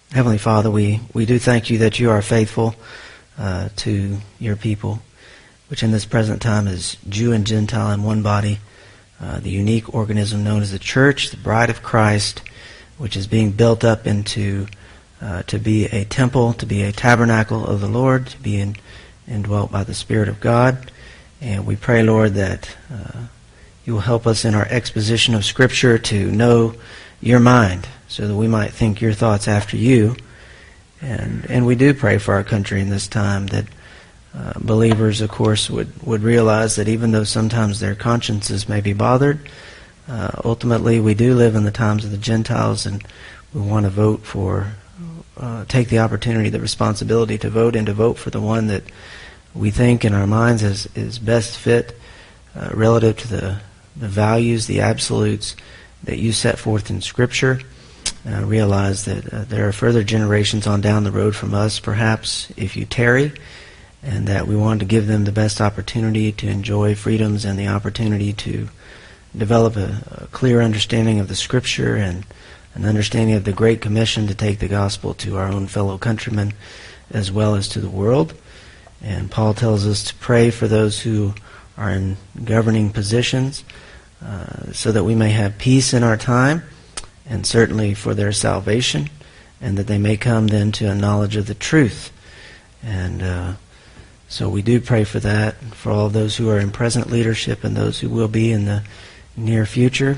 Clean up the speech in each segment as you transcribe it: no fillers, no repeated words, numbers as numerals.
Heavenly Father, we do thank you that you are faithful to your people, which in this present time is Jew and Gentile in one body, the unique organism known as the church, the bride of Christ, which is being built up into to be a temple, to be a tabernacle of the Lord, to be indwelt by the Spirit of God. And we pray, Lord, that you will help us in our exposition of Scripture to know your mind, so that we might think your thoughts after you. And we do pray for our country in this time, that believers, of course, would realize that even though sometimes their consciences may be bothered, ultimately we do live in the times of the Gentiles, and we want to vote for, take the opportunity, the responsibility to vote, and to vote for the one that we think in our minds is best fit relative to the values, the absolutes that you set forth in Scripture. Realize that there are further generations on down the road from us, perhaps, if you tarry, and that we want to give them the best opportunity to enjoy freedoms and the opportunity to develop a clear understanding of the Scripture and an understanding of the Great Commission to take the gospel to our own fellow countrymen as well as to the world. And Paul tells us to pray for those who are in governing positions so that we may have peace in our time, and certainly for their salvation, and that they may come then to a knowledge of the truth. And so we do pray for that, for all those who are in present leadership and those who will be in the near future.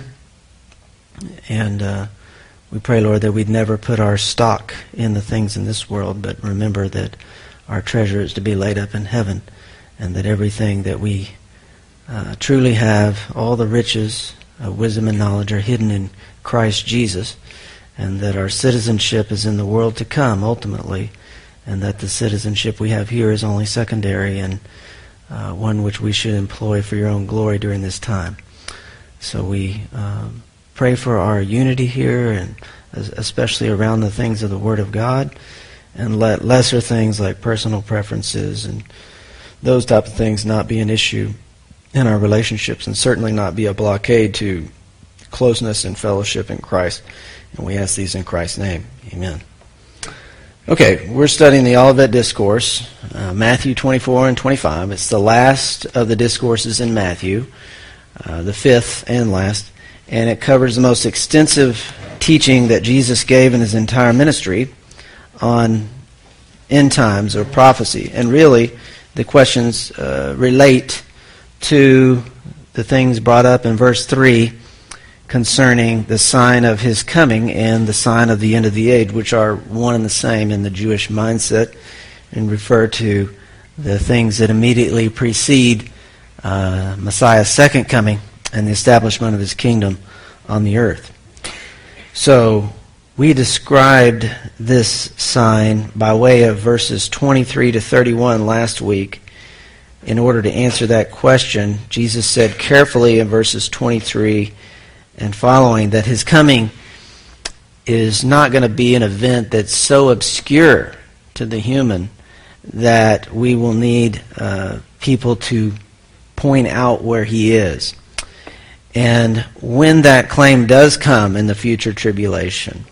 And we pray, Lord, that we'd never put our stock in the things in this world, but remember that our treasure is to be laid up in heaven, and that everything that we truly have, all the riches of wisdom and knowledge, are hidden in Christ Jesus, and that our citizenship is in the world to come ultimately, and that the citizenship we have here is only secondary and one which we should employ for your own glory during this time. So we pray for our unity here, and especially around the things of the Word of God, and let lesser things like personal preferences and those type of things not be an issue in our relationships, and certainly not be a blockade to closeness and fellowship in Christ. And we ask these in Christ's name. Amen. Okay, we're studying the Olivet Discourse, Matthew 24 and 25. It's the last of the discourses in Matthew, the fifth and last, and it covers the most extensive teaching that Jesus gave in his entire ministry on end times or prophecy. And really, the questions relate to the things brought up in verse 3 concerning the sign of his coming and the sign of the end of the age, which are one and the same in the Jewish mindset, and refer to the things that immediately precede Messiah's second coming and the establishment of his kingdom on the earth. So we described this sign by way of verses 23 to 31 last week. In order to answer that question, Jesus said carefully in verses 23 and following that his coming is not going to be an event that's so obscure to the human that we will need people to point out where he is. And when that claim does come in the future tribulation,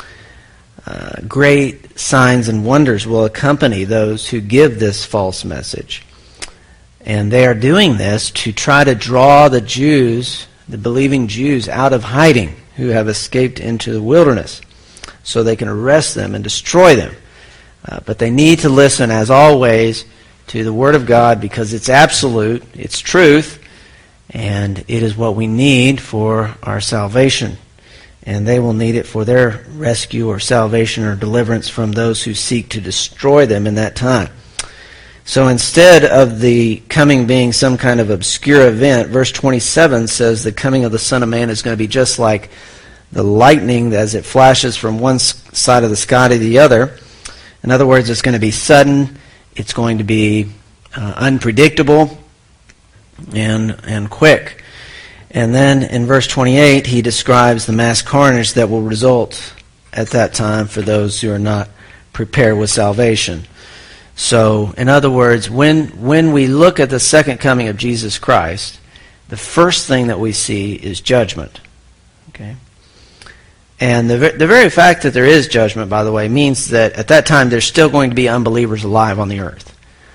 great signs and wonders will accompany those who give this false message. And they are doing this to try to draw the Jews, the believing Jews, out of hiding who have escaped into the wilderness so they can arrest them and destroy them. But they need to listen, as always, to the Word of God, because it's absolute, it's truth, and it is what we need for our salvation. And they will need it for their rescue or salvation or deliverance from those who seek to destroy them in that time. So instead of the coming being some kind of obscure event, verse 27 says the coming of the Son of Man is going to be just like the lightning as it flashes from one side of the sky to the other. In other words, it's going to be sudden, it's going to be unpredictable and quick. And then in verse 28, he describes the mass carnage that will result at that time for those who are not prepared with salvation. So, in other words, when we look at the second coming of Jesus Christ, the first thing that we see is judgment. Okay? And the very fact that there is judgment, by the way, means that at that time there's still going to be unbelievers alive on the earth.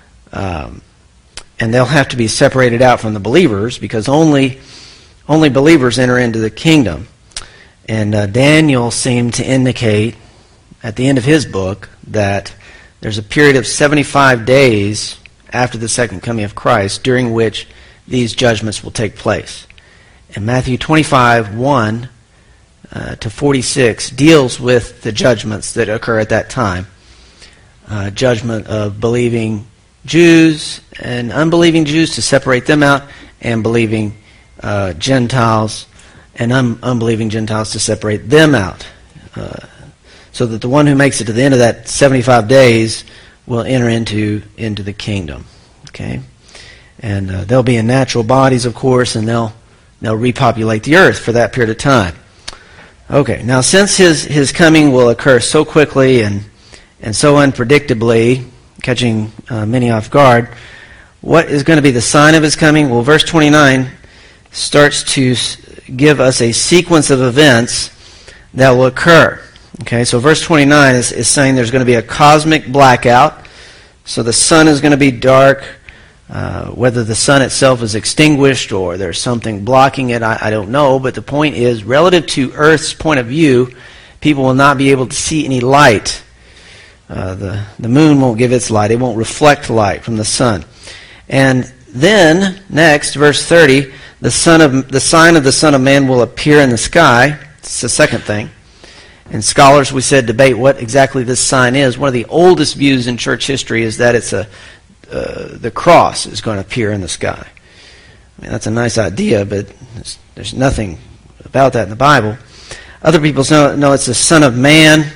And they'll have to be separated out from the believers because only believers enter into the kingdom. And Daniel seemed to indicate at the end of his book that there's a period of 75 days after the second coming of Christ during which these judgments will take place. And Matthew 25, 1 to 46 deals with the judgments that occur at that time. Judgment of believing Jews and unbelieving Jews to separate them out, and believing Gentiles and unbelieving Gentiles to separate them out. So that the one who makes it to the end of that 75 days will enter into the kingdom. Okay? And they'll be in natural bodies, of course, and they'll repopulate the earth for that period of time. Okay, now since his coming will occur so quickly and so unpredictably, catching many off guard, what is going to be the sign of his coming? Well, verse 29 starts to give us a sequence of events that will occur. Okay, so verse 29 is saying there's going to be a cosmic blackout. So the sun is going to be dark. Whether the sun itself is extinguished or there's something blocking it, I don't know. But the point is, relative to Earth's point of view, people will not be able to see any light. The moon won't give its light. It won't reflect light from the sun. And then, next, verse 30, the sign of the Son of Man will appear in the sky. It's the second thing. And scholars, we said, debate what exactly this sign is. One of the oldest views in church history is that it's the cross is going to appear in the sky. I mean, that's a nice idea, but there's nothing about that in the Bible. Other people know it's the Son of Man.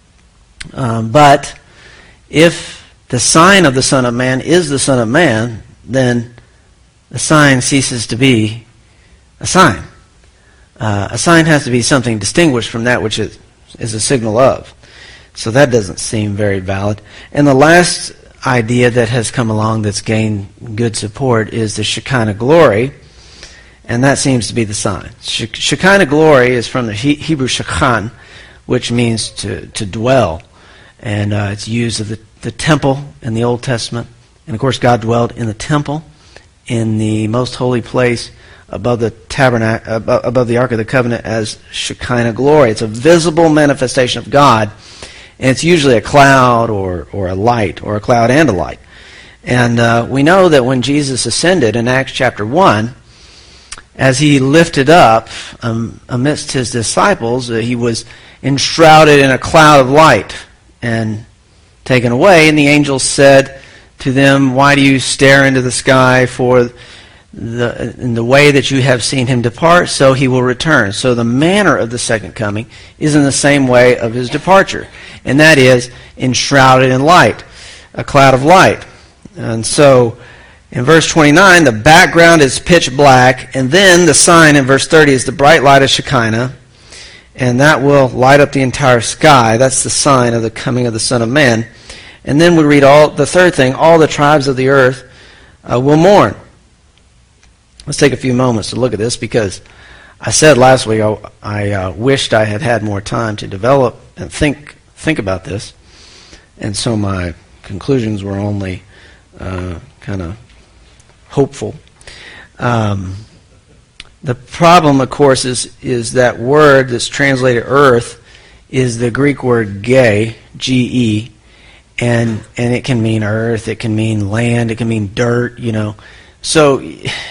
But if the sign of the Son of Man is the Son of Man, then the sign ceases to be a sign. A sign has to be something distinguished from that which is a signal of. So that doesn't seem very valid. And the last idea that has come along that's gained good support is the Shekinah glory, and that seems to be the sign. Shekinah glory is from the Hebrew shekan, which means to dwell. And it's used of the temple in the Old Testament. And of course God dwelled in the temple, in the most holy place above the tabernacle, above the Ark of the Covenant, as Shekinah glory. It's a visible manifestation of God. And it's usually a cloud or a light, or a cloud and a light. And we know that when Jesus ascended in Acts chapter 1, as he lifted up amidst his disciples, he was enshrouded in a cloud of light and taken away. And the angels said to them, "Why do you stare into the sky? For in the way that you have seen him depart, so he will return." So the manner of the second coming is in the same way of his departure, and that is enshrouded in light, a cloud of light. And so in verse 29, the background is pitch black, and then the sign in verse 30 is the bright light of Shekinah, and that will light up the entire sky. That's the sign of the coming of the Son of Man. And then we read the third thing, all the tribes of the earth will mourn. Let's take a few moments to look at this, because I said last week I wished I had more time to develop and think about this, and so my conclusions were only kind of hopeful. The problem, of course, is that word that's translated earth is the Greek word ge, G-E, and it can mean earth, it can mean land, it can mean dirt, So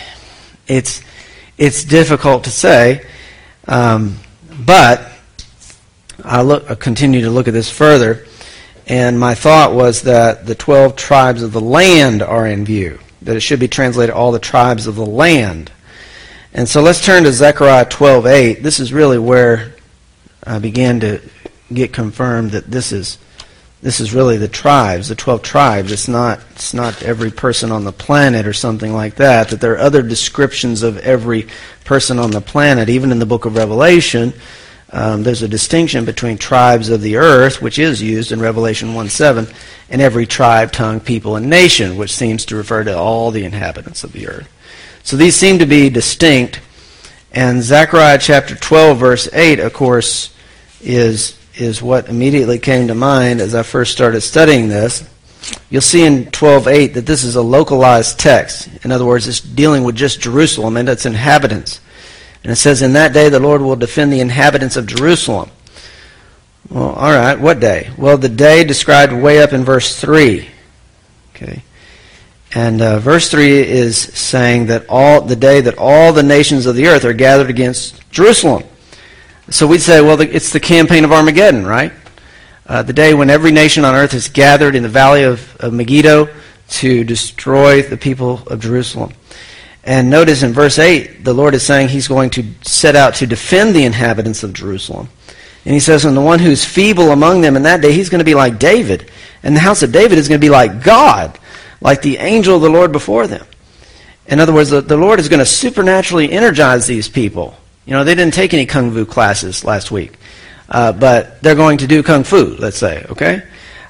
it's difficult to say, but I continue to look at this further, and my thought was that the 12 tribes of the land are in view, that it should be translated all the tribes of the land. And so let's turn to Zechariah 12:8. This is really where I began to get confirmed that this is really the tribes, the 12 tribes. It's not every person on the planet or something like that. That there are other descriptions of every person on the planet. Even in the book of Revelation, there's a distinction between tribes of the earth, which is used in Revelation 1:7, and every tribe, tongue, people, and nation, which seems to refer to all the inhabitants of the earth. So these seem to be distinct. And Zechariah chapter 12, verse 8, of course, is what immediately came to mind as I first started studying this. You'll see in 12:8 that this is a localized text. In other words, it's dealing with just Jerusalem and its inhabitants. And it says, in that day the Lord will defend the inhabitants of Jerusalem. Well, all right, what day? Well, the day described way up in verse 3. Okay. And verse 3 is saying that the day that all the nations of the earth are gathered against Jerusalem. So we'd say, well, it's the campaign of Armageddon, right? The day when every nation on earth is gathered in the valley of Megiddo to destroy the people of Jerusalem. And notice in verse 8, the Lord is saying he's going to set out to defend the inhabitants of Jerusalem. And he says, and the one who's feeble among them in that day, he's going to be like David. And the house of David is going to be like God, like the angel of the Lord before them. In other words, the Lord is going to supernaturally energize these people. You know, they didn't take any kung fu classes last week. But they're going to do kung fu, let's say, okay?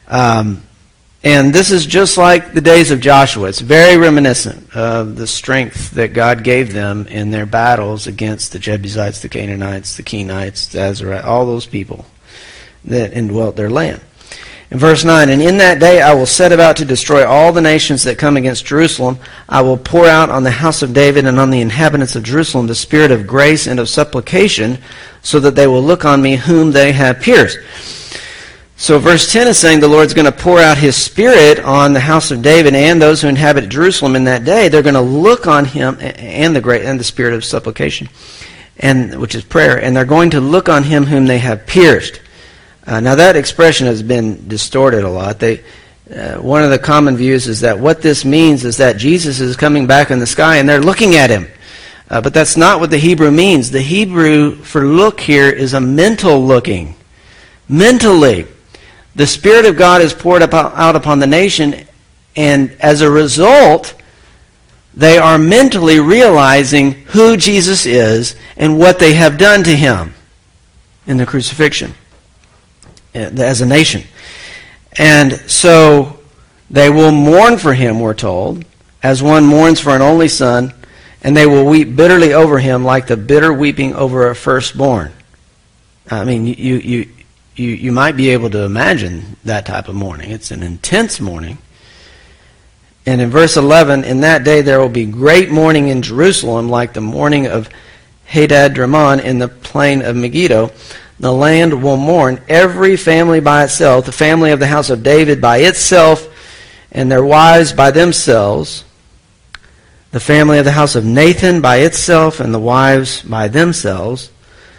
And this is just like the days of Joshua. It's very reminiscent of the strength that God gave them in their battles against the Jebusites, the Canaanites, the Kenites, the Azarites, all those people that indwelt their land. In verse 9, and in that day I will set about to destroy all the nations that come against Jerusalem. I will pour out on the house of David and on the inhabitants of Jerusalem the spirit of grace and of supplication, so that they will look on me whom they have pierced. So verse 10 is saying the Lord's going to pour out his spirit on the house of David and those who inhabit Jerusalem in that day. They're going to look on him and the spirit of supplication, which is prayer, and they're going to look on him whom they have pierced. Now that expression has been distorted a lot. One of the common views is that what this means is that Jesus is coming back in the sky and they're looking at him. But that's not what the Hebrew means. The Hebrew for look here is a mental looking. Mentally. The Spirit of God is poured out upon the nation, and as a result, they are mentally realizing who Jesus is and what they have done to him in the crucifixion as a nation. And so they will mourn for him, we're told, as one mourns for an only son, and they will weep bitterly over him like the bitter weeping over a firstborn. I mean, you might be able to imagine that type of mourning. It's an intense mourning. And in verse 11, in that day there will be great mourning in Jerusalem, like the mourning of Hadad-Ramon in the plain of Megiddo. The land will mourn, every family by itself, the family of the house of David by itself, and their wives by themselves, the family of the house of Nathan by itself, and the wives by themselves.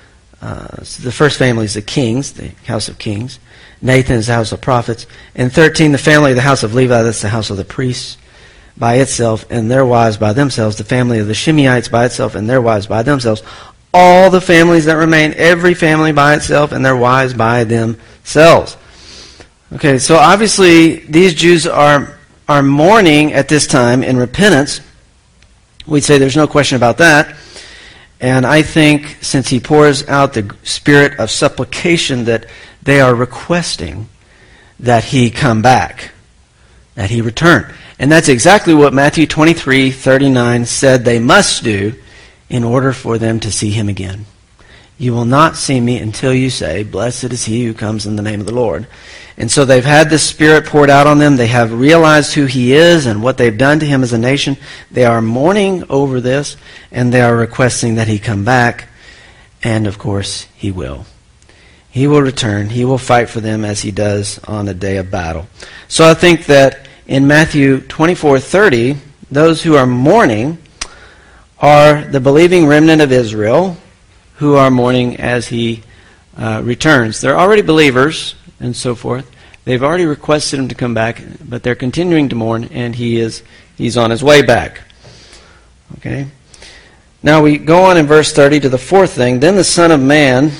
So the first family is the kings, the house of kings. Nathan is the house of prophets. And 13, the family of the house of Levi, that's the house of the priests, by itself, and their wives by themselves. The family of the Shimeites by itself, and their wives by themselves. All the families that remain, every family by itself, and their wives by themselves. Okay, so obviously these Jews are mourning at this time in repentance. We'd say there's no question about that. And I think since he pours out the spirit of supplication that they are requesting that he come back, that he return. And that's exactly what Matthew 23:39 said they must do in order for them to see him again. You will not see me until you say, blessed is he who comes in the name of the Lord. And so they've had this Spirit poured out on them. They have realized who he is and what they've done to him as a nation. They are mourning over this, and they are requesting that he come back. And, of course, he will. He will return. He will fight for them as he does on a day of battle. So I think that in Matthew 24:30, those who are mourning are the believing remnant of Israel who are mourning as he returns. They're already believers and so forth. They've already requested him to come back, but they're continuing to mourn, and he's on his way back. Okay. Now we go on in verse 30 to the fourth thing. Then the Son of Man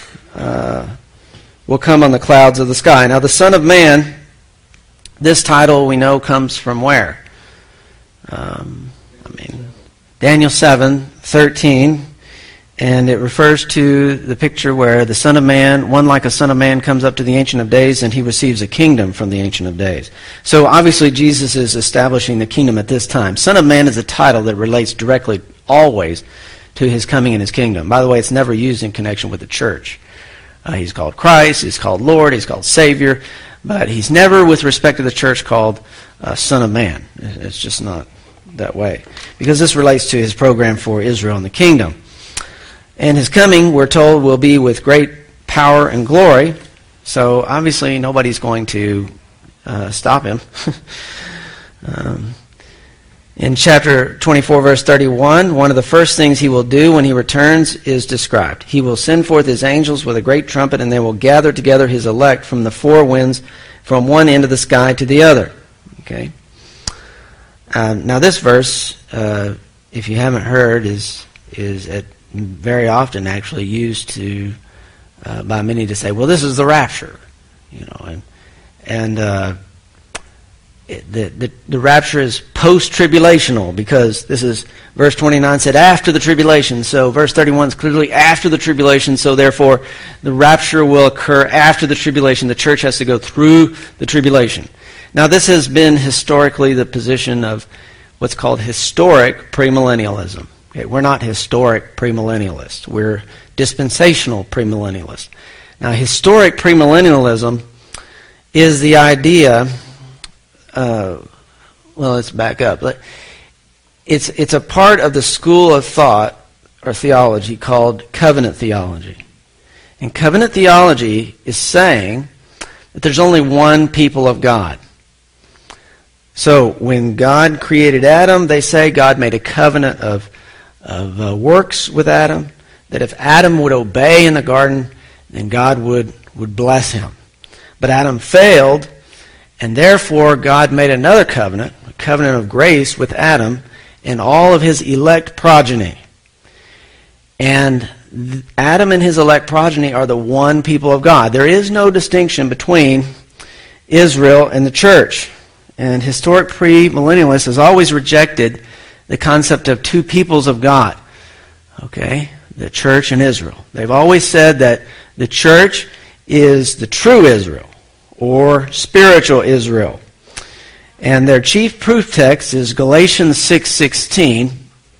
will come on the clouds of the sky. Now the Son of Man, this title we know comes from where? Daniel 7:13. And it refers to the picture where the Son of Man, one like a Son of Man, comes up to the Ancient of Days, and he receives a kingdom from the Ancient of Days. So obviously Jesus is establishing the kingdom at this time. Son of Man is a title that relates directly, always, to his coming and his kingdom. By the way, it's never used in connection with the church. He's called Christ, he's called Lord, he's called Savior, but he's never, with respect to the church, called Son of Man. It's just not that way. Because this relates to his program for Israel and the kingdom. And his coming, we're told, will be with great power and glory. So obviously nobody's going to stop him. In chapter 24, verse 31, one of the first things he will do when he returns is described. He will send forth his angels with a great trumpet, and they will gather together his elect from the four winds, from one end of the sky to the other. Okay. Now this verse, if you haven't heard, is very often actually used to by many to say, well, this is the rapture, and the rapture is post-tribulational, because this is, verse 29 said after the tribulation, so verse 31 is clearly after the tribulation, so therefore the rapture will occur after the tribulation. The church has to go through the tribulation. Now this has been historically the position of what's called historic premillennialism. Okay, we're not historic premillennialists. We're dispensational premillennialists. Now historic premillennialism is the idea... let's back up. It's a part of the school of thought or theology called covenant theology. And covenant theology is saying that there's only one people of God. So when God created Adam, they say God made a covenant of works with Adam, that if Adam would obey in the garden, then God would bless him. But Adam failed, and therefore God made another covenant, a covenant of grace with Adam and all of his elect progeny. And Adam and his elect progeny are the one people of God. There is no distinction between Israel and the church. And historic premillennialists has always rejected the concept of two peoples of God. Okay? The church and Israel. They've always said that the church is the true Israel, or spiritual Israel. And their chief proof text is Galatians 6:16.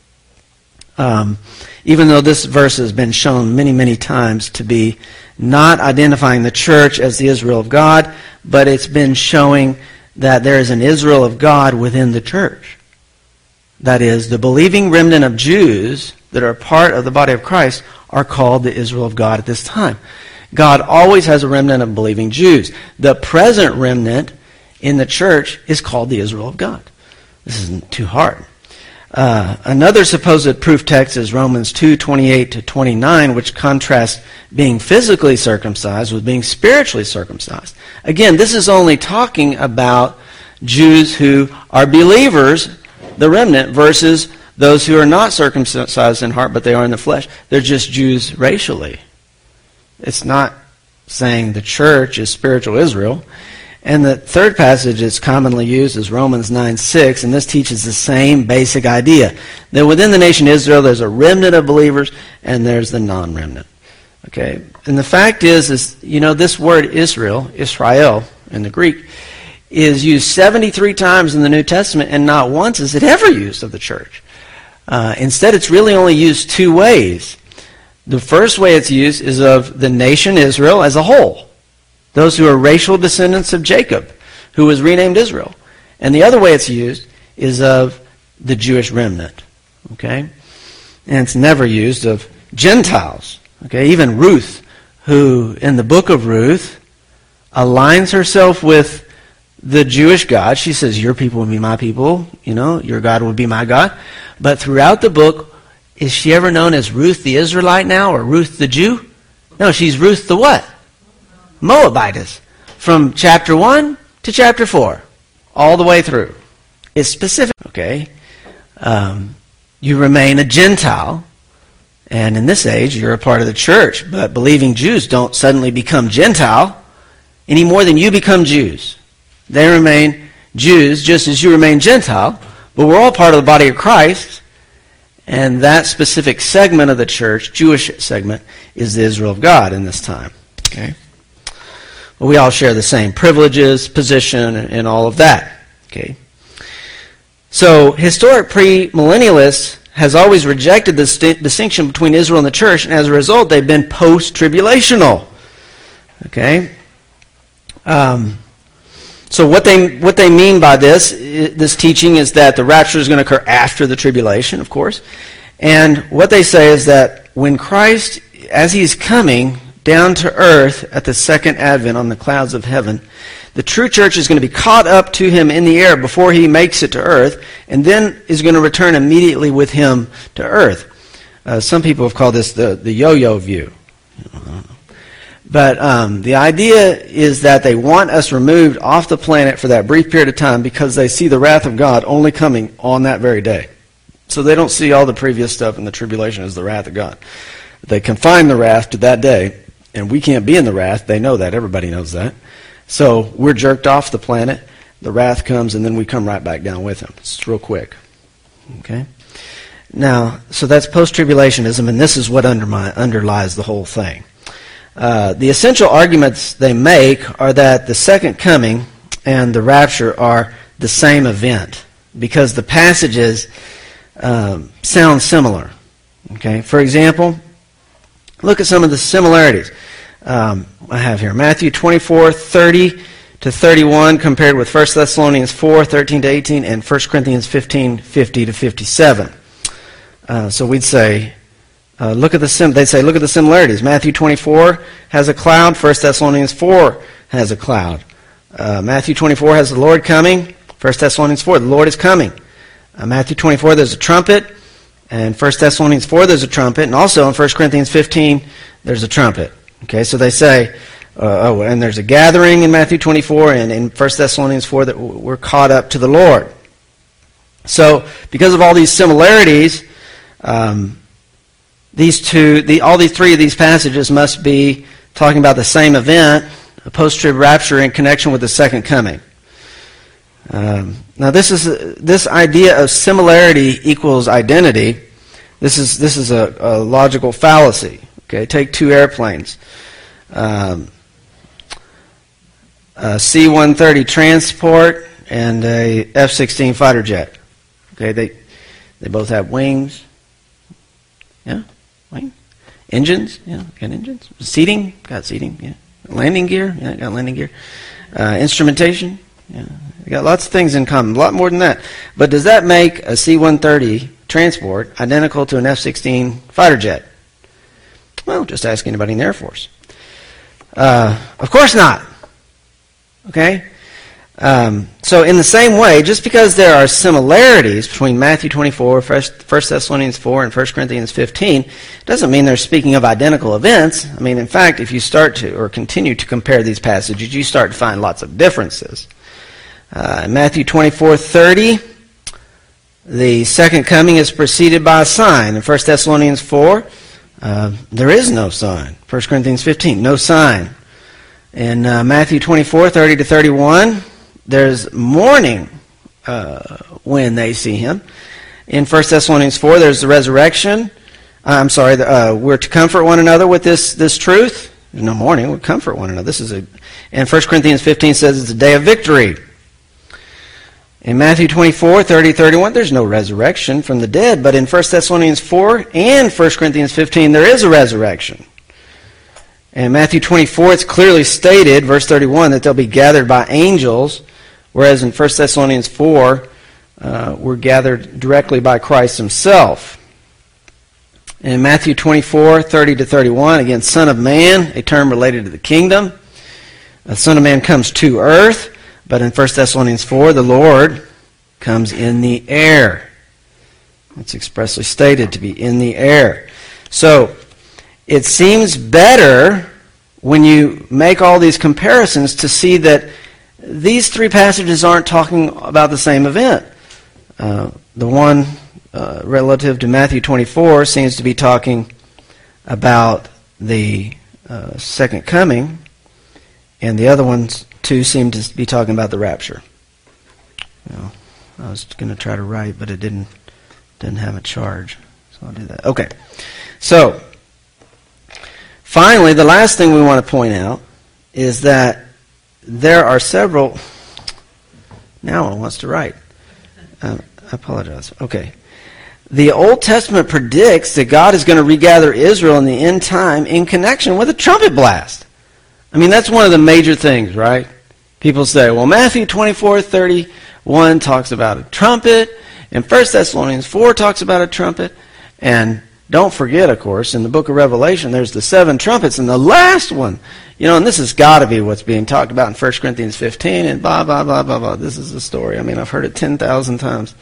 Even though this verse has been shown many, many times to be not identifying the church as the Israel of God, but it's been showing that there is an Israel of God within the church. That is, the believing remnant of Jews that are part of the body of Christ are called the Israel of God at this time. God always has a remnant of believing Jews. The present remnant in the church is called the Israel of God. This isn't too hard. Another supposed proof text is Romans 2:28-29, which contrasts being physically circumcised with being spiritually circumcised. Again, this is only talking about Jews who are believers, the remnant, versus those who are not circumcised in heart, but they are in the flesh. They're just Jews racially. It's not saying the church is spiritual Israel. And the third passage that's commonly used is Romans 9:6, and this teaches the same basic idea. That within the nation Israel, there's a remnant of believers, and there's the non-remnant. Okay? And the fact is this word Israel in the Greek, is used 73 times in the New Testament, and not once is it ever used of the church. Instead, it's really only used two ways. The first way it's used is of the nation Israel as a whole. Those who are racial descendants of Jacob, who was renamed Israel. And the other way it's used is of the Jewish remnant. Okay? And it's never used of Gentiles. Okay? Even Ruth, who in the book of Ruth aligns herself with the Jewish God. She says, your people will be my people. Your God will be my God. But throughout the book, is she ever known as Ruth the Israelite now, or Ruth the Jew? No, she's Ruth the what? Moabitess. From chapter 1 to chapter 4. All the way through. It's specific. Okay? You remain a Gentile. And in this age, you're a part of the church. But believing Jews don't suddenly become Gentile any more than you become Jews. They remain Jews just as you remain Gentile. But we're all part of the body of Christ. And that specific segment of the church, Jewish segment, is the Israel of God in this time. Okay? Well, we all share the same privileges, position, and all of that. Okay? So, historic premillennialists has always rejected the distinction between Israel and the church, and as a result, they've been post-tribulational. Okay? So what they mean by this teaching is that the rapture is going to occur after the tribulation, of course. And what they say is that when Christ, as he's coming down to earth at the second advent on the clouds of heaven, the true church is going to be caught up to him in the air before he makes it to earth, and then is going to return immediately with him to earth. Some people have called this the yo-yo view. I don't know. But the idea is that they want us removed off the planet for that brief period of time because they see the wrath of God only coming on that very day. So they don't see all the previous stuff in the tribulation as the wrath of God. They confine the wrath to that day, and we can't be in the wrath. They know that. Everybody knows that. So we're jerked off the planet. The wrath comes, and then we come right back down with him. It's real quick. Okay? Now, so that's post-tribulationism, and this is what underlies the whole thing. The essential arguments they make are that the second coming and the rapture are the same event because the passages sound similar. Okay, for example, look at some of the similarities I have here. Matthew 24:30 to 31 compared with 1 Thessalonians 4:13 to 18 and 1 Corinthians 15:50 to 57. So we'd say, look at the similarities. Matthew 24 has a cloud. 1 Thessalonians 4 has a cloud. Matthew 24 has the Lord coming. 1 Thessalonians 4, the Lord is coming. Matthew 24, there's a trumpet. And 1 Thessalonians 4, there's a trumpet. And also in 1 Corinthians 15, there's a trumpet. Okay, so they say, and there's a gathering in Matthew 24, and in 1 Thessalonians 4 that we're caught up to the Lord. So because of all these similarities, all these three of these passages must be talking about the same event, a post-trib rapture in connection with the second coming. Now this idea of similarity equals identity. This is a logical fallacy. Okay, take two airplanes, a C-130 transport and a F-16 fighter jet. Okay, they both have wings. Yeah, wings. Engines. Yeah, got engines. Seating. Got seating. Yeah. Landing gear. Yeah, got landing gear. Instrumentation. Yeah, they got lots of things in common. A lot more than that. But does that make a C-130 transport identical to an F-16 fighter jet? Well, just ask anybody in the Air Force. Of course not. Okay? So in the same way, just because there are similarities between Matthew 24, 1 Thessalonians 4, and 1 Corinthians 15, doesn't mean they're speaking of identical events. I mean, in fact, if you start to or continue to compare these passages, you start to find lots of differences. In Matthew 24:30, the second coming is preceded by a sign. In 1 Thessalonians 4, there is no sign. 1 Corinthians 15, no sign. In Matthew 24:30 to 31, there's mourning when they see him. In 1 Thessalonians 4, there's the resurrection. We're to comfort one another with this truth. There's no mourning. We comfort one another. And 1 Corinthians 15 says it's a day of victory. In Matthew 24:30, 31, there's no resurrection from the dead. But in 1 Thessalonians 4 and 1 Corinthians 15, there is a resurrection. In Matthew 24, it's clearly stated, verse 31, that they'll be gathered by angels, whereas in 1 Thessalonians 4, we're gathered directly by Christ himself. In Matthew 24:30 to 31, again, Son of Man, a term related to the kingdom. The Son of Man comes to earth, but in 1 Thessalonians 4, the Lord comes in the air. It's expressly stated to be in the air. So, it seems better when you make all these comparisons to see that these three passages aren't talking about the same event. The one relative to Matthew 24 seems to be talking about the second coming, and the other ones two seem to be talking about the rapture. Well, I was going to try to write, but it didn't have a charge, so I'll do that. Okay, so finally, the last thing we want to point out is that there are several. Now one wants to write. I apologize. Okay. The Old Testament predicts that God is going to regather Israel in the end time in connection with a trumpet blast. I mean, that's one of the major things, right? People say, well, Matthew 24:31 talks about a trumpet, and 1 Thessalonians 4 talks about a trumpet, and don't forget, of course, in the book of Revelation, there's the 7 trumpets, and the last one, and this has got to be what's being talked about in 1 Corinthians 15, and blah, blah, blah, blah, blah. This is the story. I mean, I've heard it 10,000 times.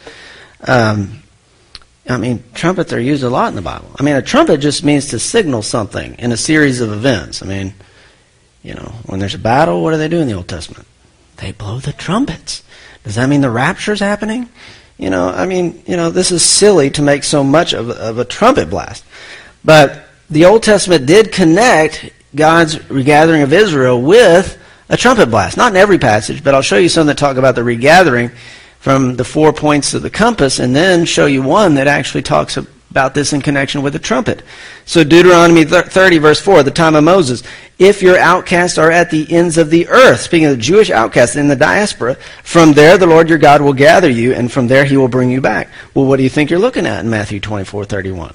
Trumpets are used a lot in the Bible. I mean, a trumpet just means to signal something in a series of events. I mean, when there's a battle, what do they do in the Old Testament? They blow the trumpets. Does that mean the rapture's happening? This is silly to make so much of a trumpet blast. But the Old Testament did connect God's regathering of Israel with a trumpet blast. Not in every passage, but I'll show you some that talk about the regathering from the 4 points of the compass, and then show you one that actually talks about this in connection with the trumpet. So Deuteronomy 30, verse 4, the time of Moses, if your outcasts are at the ends of the earth, speaking of the Jewish outcasts in the diaspora, from there the Lord your God will gather you, and from there he will bring you back. Well, what do you think you're looking at in Matthew 24:31?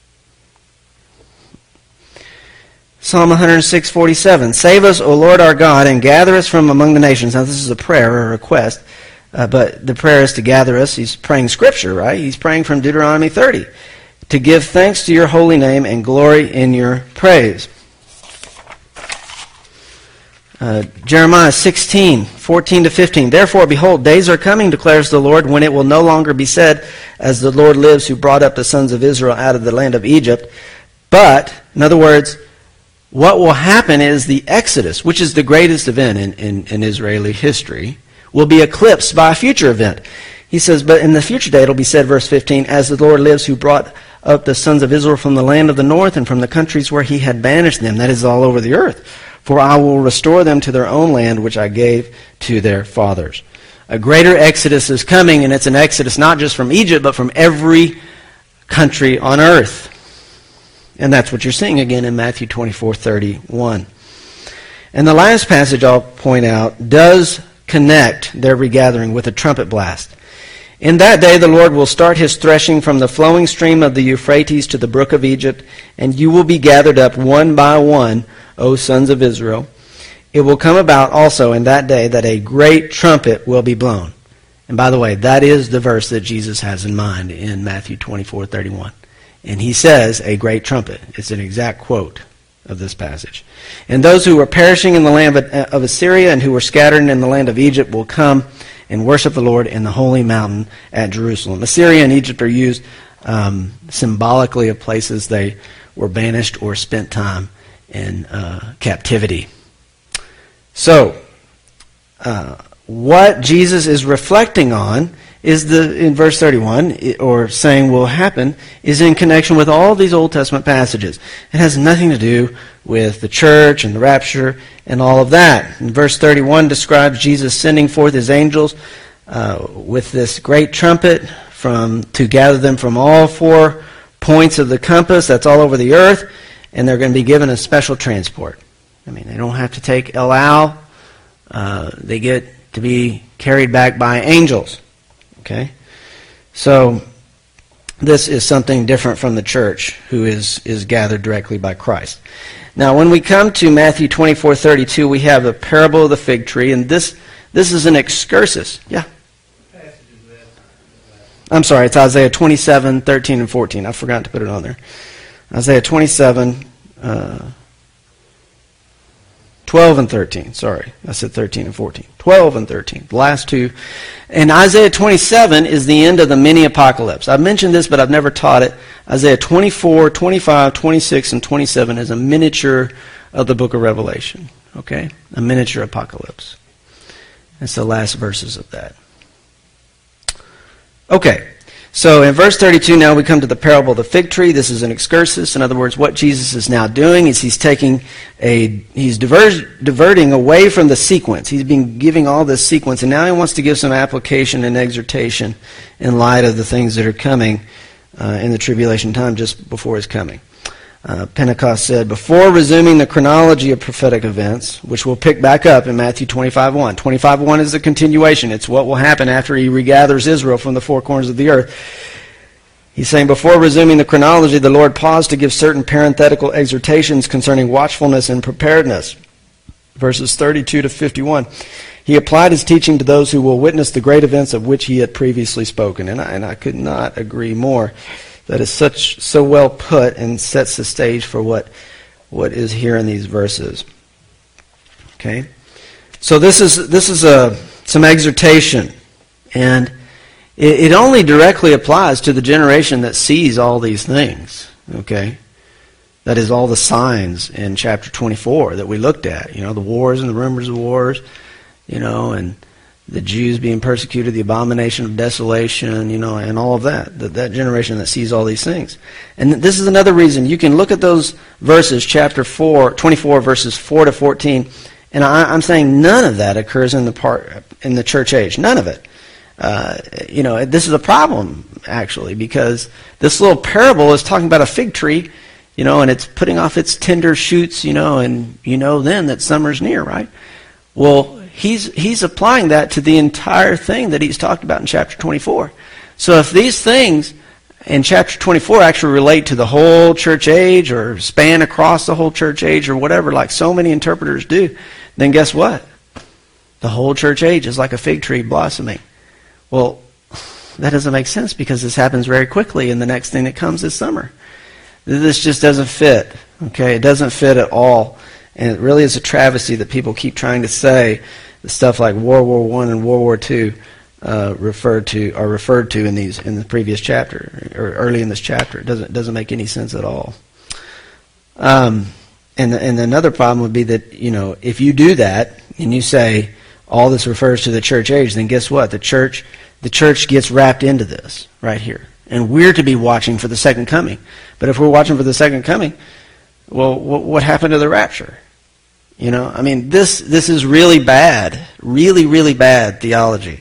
Psalm 106:47, save us, O Lord our God, and gather us from among the nations. Now this is a prayer or a request, but the prayer is to gather us. He's praying Scripture, right? He's praying from Deuteronomy 30. To give thanks to your holy name and glory in your praise. Jeremiah 16:14-15. Therefore, behold, days are coming, declares the Lord, when it will no longer be said, as the Lord lives who brought up the sons of Israel out of the land of Egypt. But, in other words, what will happen is the Exodus, which is the greatest event in Israeli history, will be eclipsed by a future event. He says, but in the future day, it'll be said, verse 15, as the Lord lives who brought up the sons of Israel from the land of the north and from the countries where he had banished them, that is all over the earth. For I will restore them to their own land, which I gave to their fathers. A greater exodus is coming, and it's an exodus not just from Egypt, but from every country on earth. And that's what you're seeing again in Matthew 24:31. And the last passage I'll point out does connect their regathering with a trumpet blast. In that day the Lord will start his threshing from the flowing stream of the Euphrates to the brook of Egypt, and you will be gathered up one by one, O sons of Israel. It will come about also in that day that a great trumpet will be blown. And by the way, that is the verse that Jesus has in mind in Matthew 24:31. And he says, a great trumpet. It's an exact quote of this passage. And those who were perishing in the land of Assyria and who were scattered in the land of Egypt will come and worship the Lord in the holy mountain at Jerusalem. Assyria and Egypt are used symbolically of places they were banished or spent time in captivity. So, what Jesus is reflecting on is in verse 31, or saying will happen, is in connection with all these Old Testament passages. It has nothing to do with the church and the rapture and all of that. And verse 31 describes Jesus sending forth his angels with this great trumpet to gather them from all 4 points of the compass. That's all over the earth. And they're going to be given a special transport. I mean, they don't have to take El Al. They get to be carried back by angels. Okay? So, this is something different from the church, who is gathered directly by Christ. Now, when we come to Matthew 24:32, we have a parable of the fig tree, and this is an excursus. Yeah? I'm sorry, it's Isaiah 27:13 and 14. I forgot to put it on there. Isaiah 27, 12 and 13. Sorry, I said 13 and 14. 12 and 13, the last two. And Isaiah 27 is the end of the mini apocalypse. I've mentioned this, but I've never taught it. Isaiah 24, 25, 26, and 27 is a miniature of the book of Revelation. Okay? A miniature apocalypse. That's the last verses of that. Okay. So in verse 32 now we come to the parable of the fig tree. This is an excursus. In other words, what Jesus is now doing is he's diverting away from the sequence. He's been giving all this sequence, and now he wants to give some application and exhortation in light of the things that are coming in the tribulation time just before his coming. Pentecost said, before resuming the chronology of prophetic events, which we'll pick back up in Matthew 25:1. 25:1 is a continuation. It's what will happen after he regathers Israel from the 4 corners of the earth. He's saying, before resuming the chronology, the Lord paused to give certain parenthetical exhortations concerning watchfulness and preparedness. verses 32 to 51. He applied his teaching to those who will witness the great events of which he had previously spoken. And I could not agree more. That is so well put and sets the stage for what is here in these verses. Okay? So this is some exhortation. And it only directly applies to the generation that sees all these things. Okay? That is all the signs in chapter 24 that we looked at. The wars and the rumors of wars, and the Jews being persecuted, the abomination of desolation, and all of that. That generation that sees all these things. And this is another reason. You can look at those verses, chapter 24, verses 4 to 14, and I'm saying none of that occurs in the church age. None of it. This is a problem, actually, because this little parable is talking about a fig tree, and it's putting off its tender shoots, and then that summer's near, right? Well, he's applying that to the entire thing that he's talked about in chapter 24. So if these things in chapter 24 actually relate to the whole church age or span across the whole church age or whatever, like so many interpreters do, then guess what? The whole church age is like a fig tree blossoming. Well, that doesn't make sense because this happens very quickly and the next thing that comes is summer. This just doesn't fit. Okay, it doesn't fit at all. And it really is a travesty that people keep trying to say the stuff like World War I and World War II are referred to in the previous chapter or early in this chapter. It doesn't make any sense at all. And another problem would be that if you do that and you say all this refers to the church age, then guess what? The church gets wrapped into this right here, and we're to be watching for the second coming. But if we're watching for the second coming, well, what happened to the rapture? This is really bad, really, really bad theology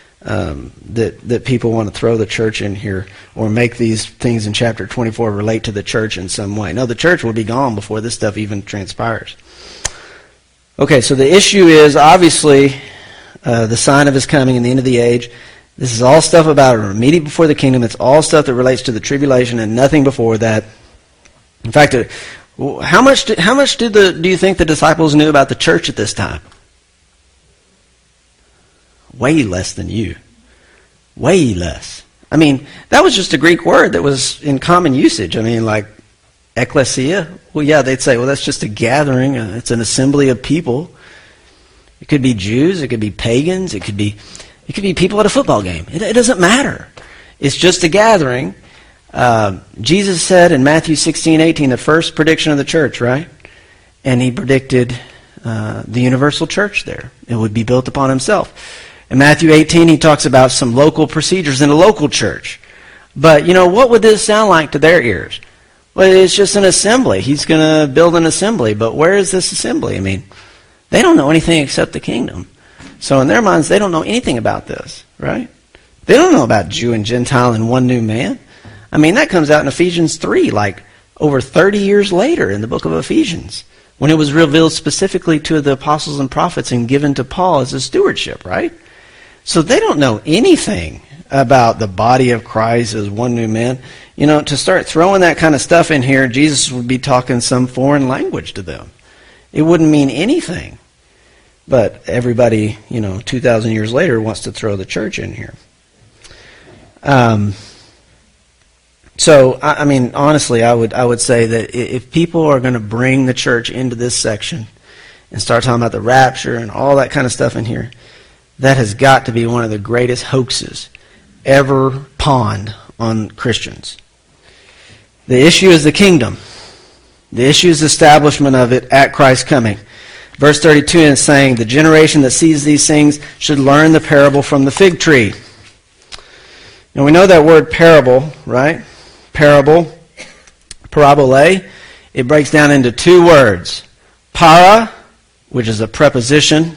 that people want to throw the church in here or make these things in chapter 24 relate to the church in some way. No, the church will be gone before this stuff even transpires. Okay, so the issue is obviously the sign of his coming and the end of the age. This is all stuff about immediate before the kingdom. It's all stuff that relates to the tribulation and nothing before that. In fact, how much do you think the disciples knew about the church at this time? Way less than you. Way less. That was just a Greek word that was in common usage. Like ecclesia. Well, yeah, they'd say, well, that's just a gathering. It's an assembly of people. It could be Jews. It could be pagans. It could be people at a football game. It doesn't matter. It's just a gathering. Jesus said in Matthew 16:18, the first prediction of the church, right? And he predicted the universal church there. It would be built upon himself. In Matthew 18, he talks about some local procedures in a local church. But, what would this sound like to their ears? Well, it's just an assembly. He's going to build an assembly. But where is this assembly? They don't know anything except the kingdom. So in their minds, they don't know anything about this, right? They don't know about Jew and Gentile and one new man. That comes out in Ephesians 3, like over 30 years later in the book of Ephesians, when it was revealed specifically to the apostles and prophets and given to Paul as a stewardship, right? So they don't know anything about the body of Christ as one new man. To start throwing that kind of stuff in here, Jesus would be talking some foreign language to them. It wouldn't mean anything. But everybody, 2,000 years later wants to throw the church in here. So, honestly, I would say that if people are going to bring the church into this section and start talking about the rapture and all that kind of stuff in here, that has got to be one of the greatest hoaxes ever pawned on Christians. The issue is the kingdom. The issue is the establishment of it at Christ's coming. Verse 32 is saying, the generation that sees these things should learn the parable from the fig tree. Now we know that word parable, right? Parable, parabole, it breaks down into two words. Para, which is a preposition,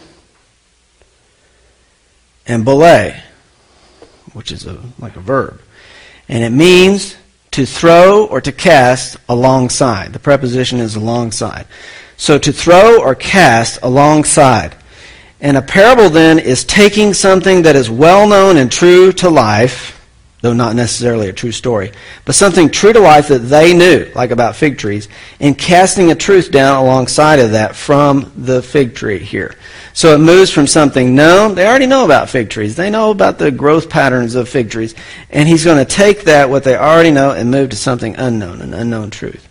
and bole, which is like a verb. And it means to throw or to cast alongside. The preposition is alongside. So to throw or cast alongside. And a parable then is taking something that is well known and true to life, though not necessarily a true story, but something true to life that they knew, like about fig trees, and casting a truth down alongside of that from the fig tree here. So it moves from something known. They already know about fig trees. They know about the growth patterns of fig trees. And he's going to take that, what they already know, and move to something unknown, an unknown truth.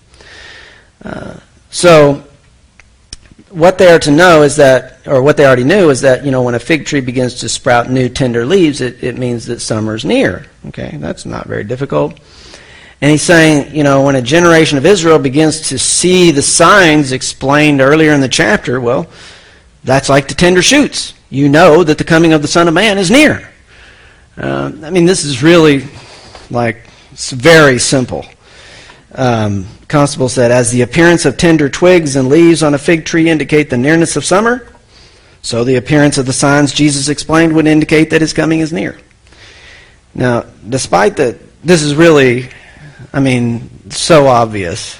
So what they are to know is that, or what they already knew is that, when a fig tree begins to sprout new tender leaves, it means that summer's near. Okay, that's not very difficult. And he's saying, when a generation of Israel begins to see the signs explained earlier in the chapter, well, that's like the tender shoots. You know that the coming of the Son of Man is near. This is really, it's very simple. Constable said, as the appearance of tender twigs and leaves on a fig tree indicate the nearness of summer, so the appearance of the signs Jesus explained would indicate that his coming is near. Now, despite that, this is really, so obvious.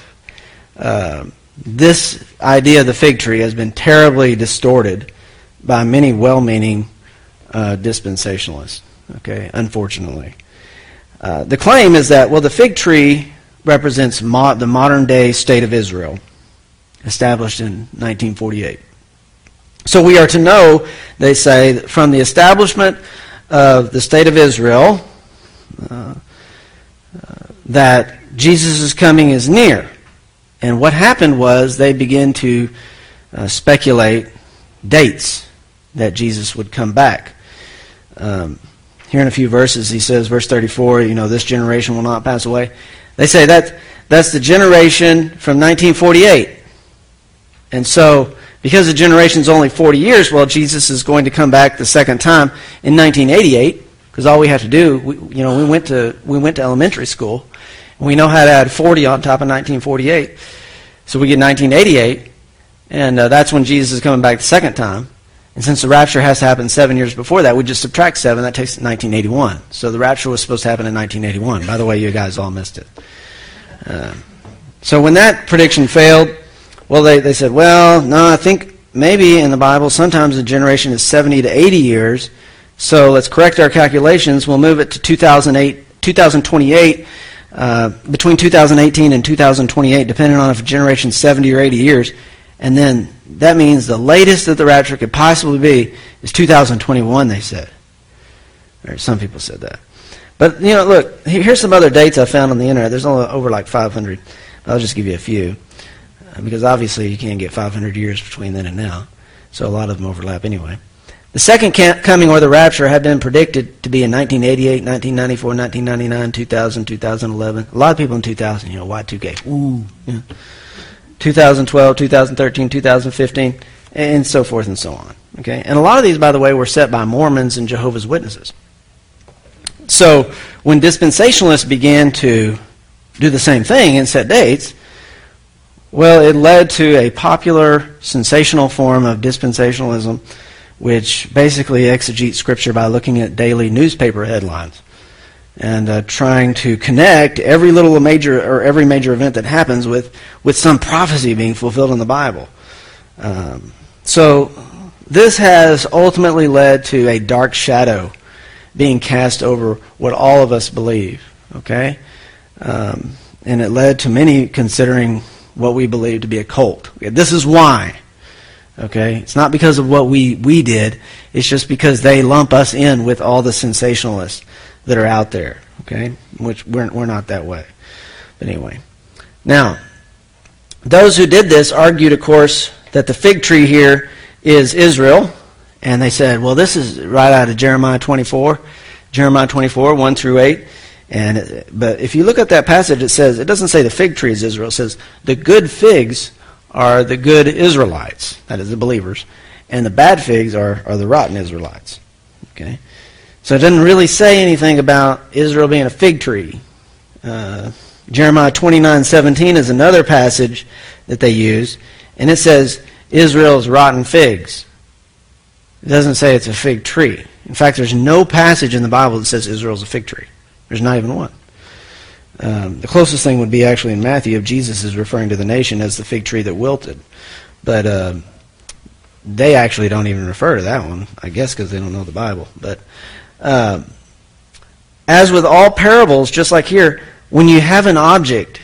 This idea of the fig tree has been terribly distorted by many well-meaning dispensationalists, okay, unfortunately. The claim is that, the fig tree represents the modern-day state of Israel, established in 1948. So we are to know, they say, from the establishment of the state of Israel, that Jesus' coming is near. And what happened was they began to speculate dates that Jesus would come back. Here in a few verses, he says, verse 34, this generation will not pass away. They say that's the generation from 1948. And so, because the generation's only 40 years, Jesus is going to come back the second time in 1988, because all we have to do, we went to elementary school, and we know how to add 40 on top of 1948. So we get 1988, and that's when Jesus is coming back the second time. And since the rapture has to happen 7 years before that, we just subtract 7. That takes 1981. So the rapture was supposed to happen in 1981. By the way, you guys all missed it. So when that prediction failed, they said, no, I think maybe in the Bible sometimes a generation is 70 to 80 years. So let's correct our calculations. We'll move it to 2028, between 2018 and 2028, depending on if a generation is 70 or 80 years. And then that means the latest that the rapture could possibly be is 2021, they said. Or some people said that. But, look, here's some other dates I found on the internet. There's only over 500. I'll just give you a few. Because obviously you can't get 500 years between then and now. So a lot of them overlap anyway. The second coming or the rapture had been predicted to be in 1988, 1994, 1999, 2000, 2011. A lot of people in 2000, Y2K. Ooh, yeah. 2012, 2013, 2015, and so forth and so on. Okay, and a lot of these, by the way, were set by Mormons and Jehovah's Witnesses. So when dispensationalists began to do the same thing and set dates, it led to a popular, sensational form of dispensationalism, which basically exegetes Scripture by looking at daily newspaper headlines and trying to connect every major event that happens with some prophecy being fulfilled in the Bible. So this has ultimately led to a dark shadow being cast over what all of us believe. Okay, and it led to many considering what we believe to be a cult. Okay, this is why. Okay, it's not because of what we did. It's just because they lump us in with all the sensationalists that are out there, okay, which we're not that way. But anyway, now, those who did this argued, of course, that the fig tree here is Israel, and they said, this is right out of Jeremiah 24, 1 through 8, but if you look at that passage, it doesn't say the fig tree is Israel, it says the good figs are the good Israelites, that is the believers, and the bad figs are the rotten Israelites, okay. So it doesn't really say anything about Israel being a fig tree. Jeremiah 29:17 is another passage that they use, and it says Israel's rotten figs. It doesn't say it's a fig tree. In fact, there's no passage in the Bible that says Israel's a fig tree. There's not even one. The closest thing would be actually in Matthew, if Jesus is referring to the nation as the fig tree that wilted. But they actually don't even refer to that one, I guess because they don't know the Bible. But as with all parables, just like here, when you have an object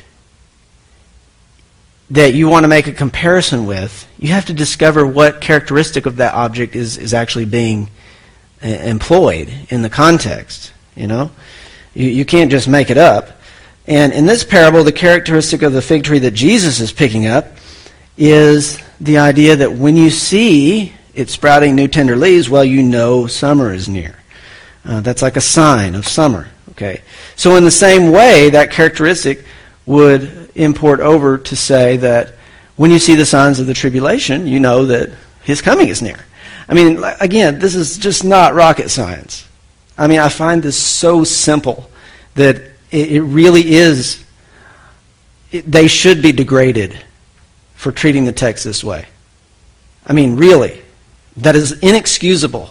that you want to make a comparison with, you have to discover what characteristic of that object is actually being employed in the context. You can't just make it up. And in this parable, the characteristic of the fig tree that Jesus is picking up is the idea that when you see it sprouting new tender leaves, well, you know summer is near. That's like a sign of summer. Okay. So in the same way, that characteristic would import over to say that when you see the signs of the tribulation, you know that his coming is near. I mean, again, this is just not rocket science. I mean, I find this so simple that it really is, they should be degraded for treating the text this way. I mean, really, that is inexcusable.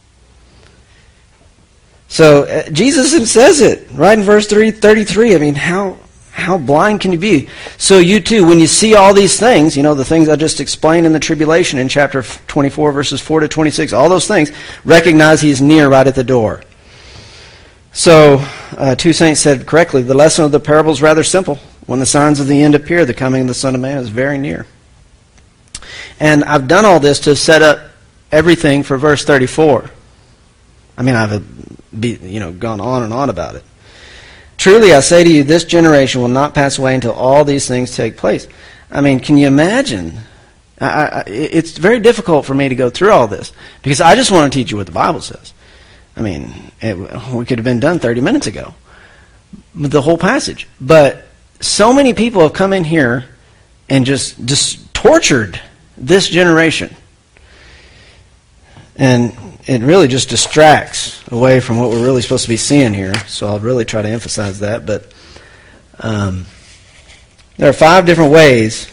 So Jesus says it right in verse 33. I mean, how blind can you be? So you too, when you see all these things, the things I just explained in the tribulation in chapter 24, verses 4 to 26, all those things, recognize he's near right at the door. So, two saints said correctly, the lesson of the parable is rather simple. When the signs of the end appear, the coming of the Son of Man is very near. And I've done all this to set up everything for verse 34. I mean, I've gone on and on about it. Truly, I say to you, this generation will not pass away until all these things take place. I mean, can you imagine? It's very difficult for me to go through all this because I just want to teach you what the Bible says. I mean, we could have been done 30 minutes ago, the whole passage. But so many people have come in here and just tortured this generation. And it really just distracts away from what we're really supposed to be seeing here. So I'll really try to emphasize that. But there are 5 different ways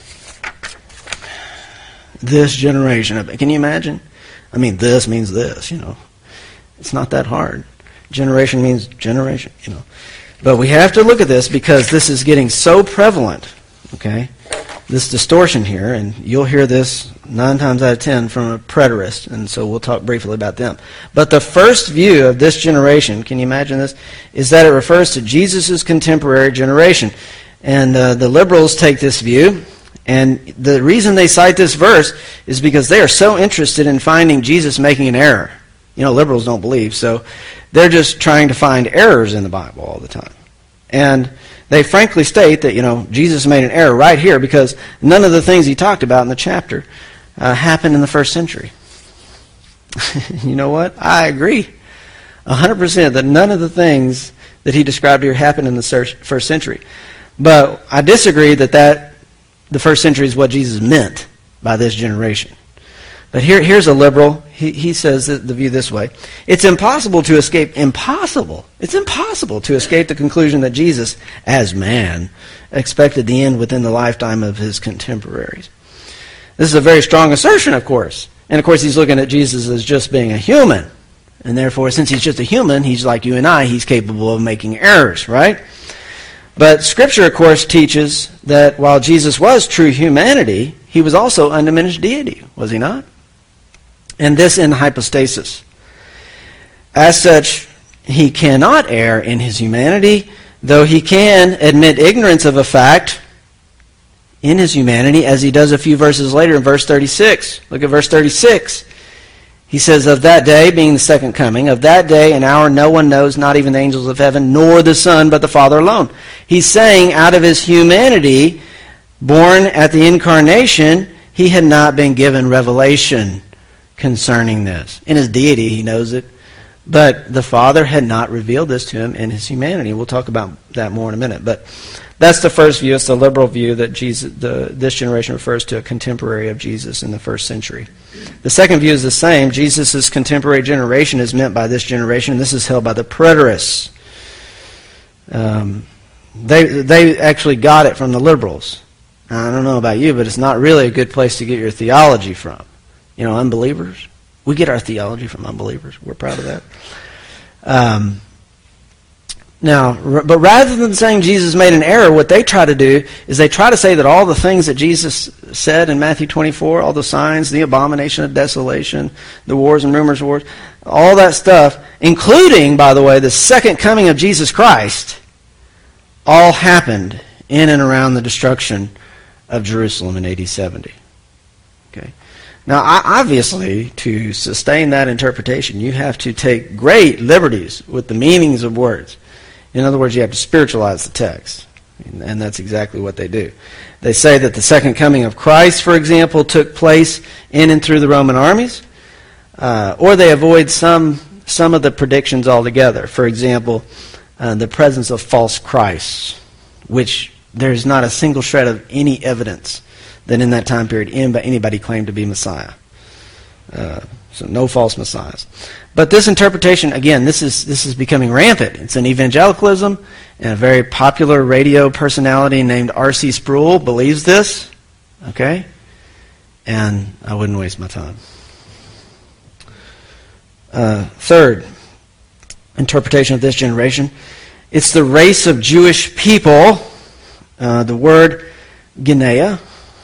this generation. Can you imagine? I mean, this means this, It's not that hard. Generation means generation, But we have to look at this because this is getting so prevalent, okay? This distortion here, and you'll hear this 9 times out of 10 from a preterist, and so we'll talk briefly about them. But the first view of this generation, can you imagine this, is that it refers to Jesus' contemporary generation. And the liberals take this view, and the reason they cite this verse is because they are so interested in finding Jesus making an error. Liberals don't believe, so they're just trying to find errors in the Bible all the time. And they frankly state that, Jesus made an error right here because none of the things he talked about in the chapter happened in the first century. You know what? I agree 100% that none of the things that he described here happened in the first century. But I disagree that the first century is what Jesus meant by this generation. But here's a liberal. He says the view this way. It's impossible to escape the conclusion that Jesus, as man, expected the end within the lifetime of his contemporaries. This is a very strong assertion, of course. And of course, he's looking at Jesus as just being a human. And therefore, since he's just a human, he's like you and I, he's capable of making errors, right? But Scripture, of course, teaches that while Jesus was true humanity, he was also undiminished deity, was he not? And this in hypostasis. As such, he cannot err in his humanity, though he can admit ignorance of a fact in his humanity, as he does a few verses later in verse 36. Look at verse 36. He says, of that day, being the second coming, of that day and hour no one knows, not even the angels of heaven, nor the Son, but the Father alone. He's saying out of his humanity, born at the incarnation, he had not been given revelation concerning this. In his deity, he knows it. But the Father had not revealed this to him in his humanity. We'll talk about that more in a minute. But that's the first view. It's the liberal view that this generation refers to a contemporary of Jesus in the first century. The second view is the same. Jesus' contemporary generation is meant by this generation. This is held by the preterists. They actually got it from the liberals. Now, I don't know about you, but it's not really a good place to get your theology from. Unbelievers. We get our theology from unbelievers. We're proud of that. Now, but rather than saying Jesus made an error, what they try to do is they try to say that all the things that Jesus said in Matthew 24, all the signs, the abomination of desolation, the wars and rumors of wars, all that stuff, including, by the way, the second coming of Jesus Christ, all happened in and around the destruction of Jerusalem in AD 70. Okay. Now, obviously, to sustain that interpretation, you have to take great liberties with the meanings of words. In other words, you have to spiritualize the text. And that's exactly what they do. They say that the second coming of Christ, for example, took place in and through the Roman armies. Or they avoid some of the predictions altogether. For example, the presence of false Christs, which there's not a single shred of any evidence that in that time period anybody claimed to be Messiah. So no false messiahs. But this interpretation, again, this is becoming rampant. It's in evangelicalism, and a very popular radio personality named R.C. Sproul believes this. Okay? And I wouldn't waste my time. Third interpretation of this generation, it's the race of Jewish people. The word Genea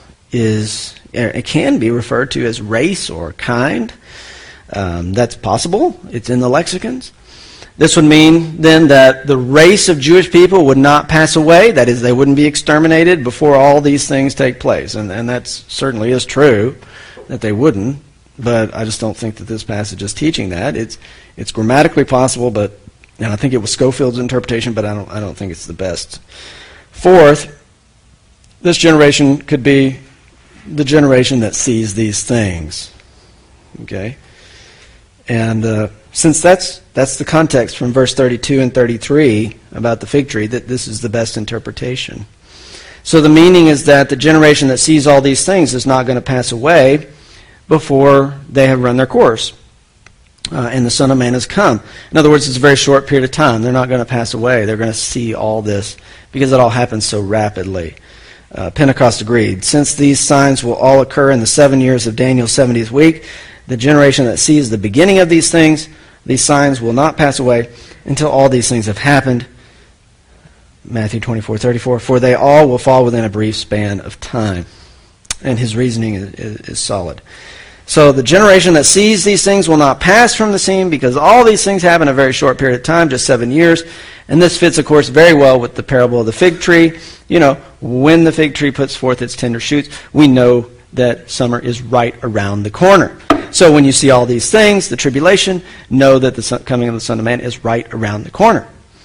it can be referred to as race or kind. That's possible. It's in the lexicons. This would mean then that the race of Jewish people would not pass away. That is, they wouldn't be exterminated before all these things take place. And that certainly is true, that they wouldn't. But I just don't think that this passage is teaching that. It's grammatically possible, and I think it was Schofield's interpretation, but I don't think it's the best. Fourth, this generation could be the generation that sees these things. Okay? And since that's the context from verse 32 and 33 about the fig tree, that this is the best interpretation. So the meaning is that the generation that sees all these things is not going to pass away before they have run their course. And the Son of Man has come. In other words, it's a very short period of time. They're not going to pass away. They're going to see all this because it all happens so rapidly. Pentecost agreed. Since these signs will all occur in the 7 years of Daniel's 70th week, the generation that sees the beginning of these things, these signs will not pass away until all these things have happened. Matthew 24:34, for they all will fall within a brief span of time. And his reasoning is solid. So the generation that sees these things will not pass from the scene because all these things happen in a very short period of time, just 7 years. And this fits, of course, very well with the parable of the fig tree. You know, when the fig tree puts forth its tender shoots, we know that summer is right around the corner. So when you see all these things, the tribulation, know that the coming of the Son of Man is right around the corner.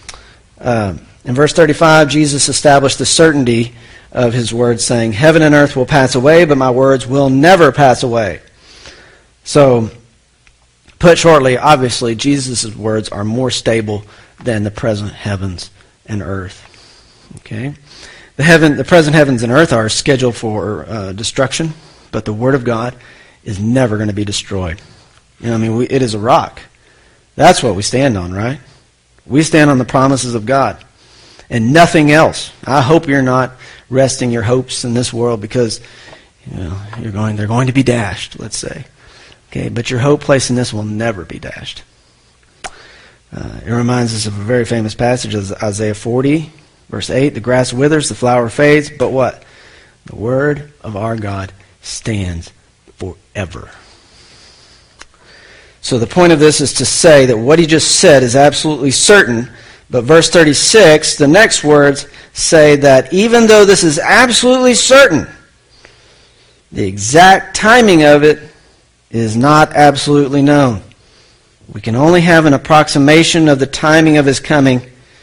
In verse 35, Jesus established the certainty of his words, saying, heaven and earth will pass away, but my words will never pass away. So, put shortly, obviously, Jesus' words are more stable than the present heavens and earth. Okay? The present heavens and earth are scheduled for destruction, but the Word of God is never going to be destroyed. You know, I mean, it is a rock. That's what we stand on, right? We stand on the promises of God and nothing else. I hope you're not resting your hopes in this world because they're going to be dashed, let's say. Okay, but your hope placed in this will never be dashed. It reminds us of a very famous passage of Isaiah 40, verse 8. The grass withers, the flower fades, but what? The word of our God stands forever. So the point of this is to say that what he just said is absolutely certain, but verse 36, the next words say that even though this is absolutely certain, the exact timing of it is not absolutely known. We can only have an approximation of the timing of his coming.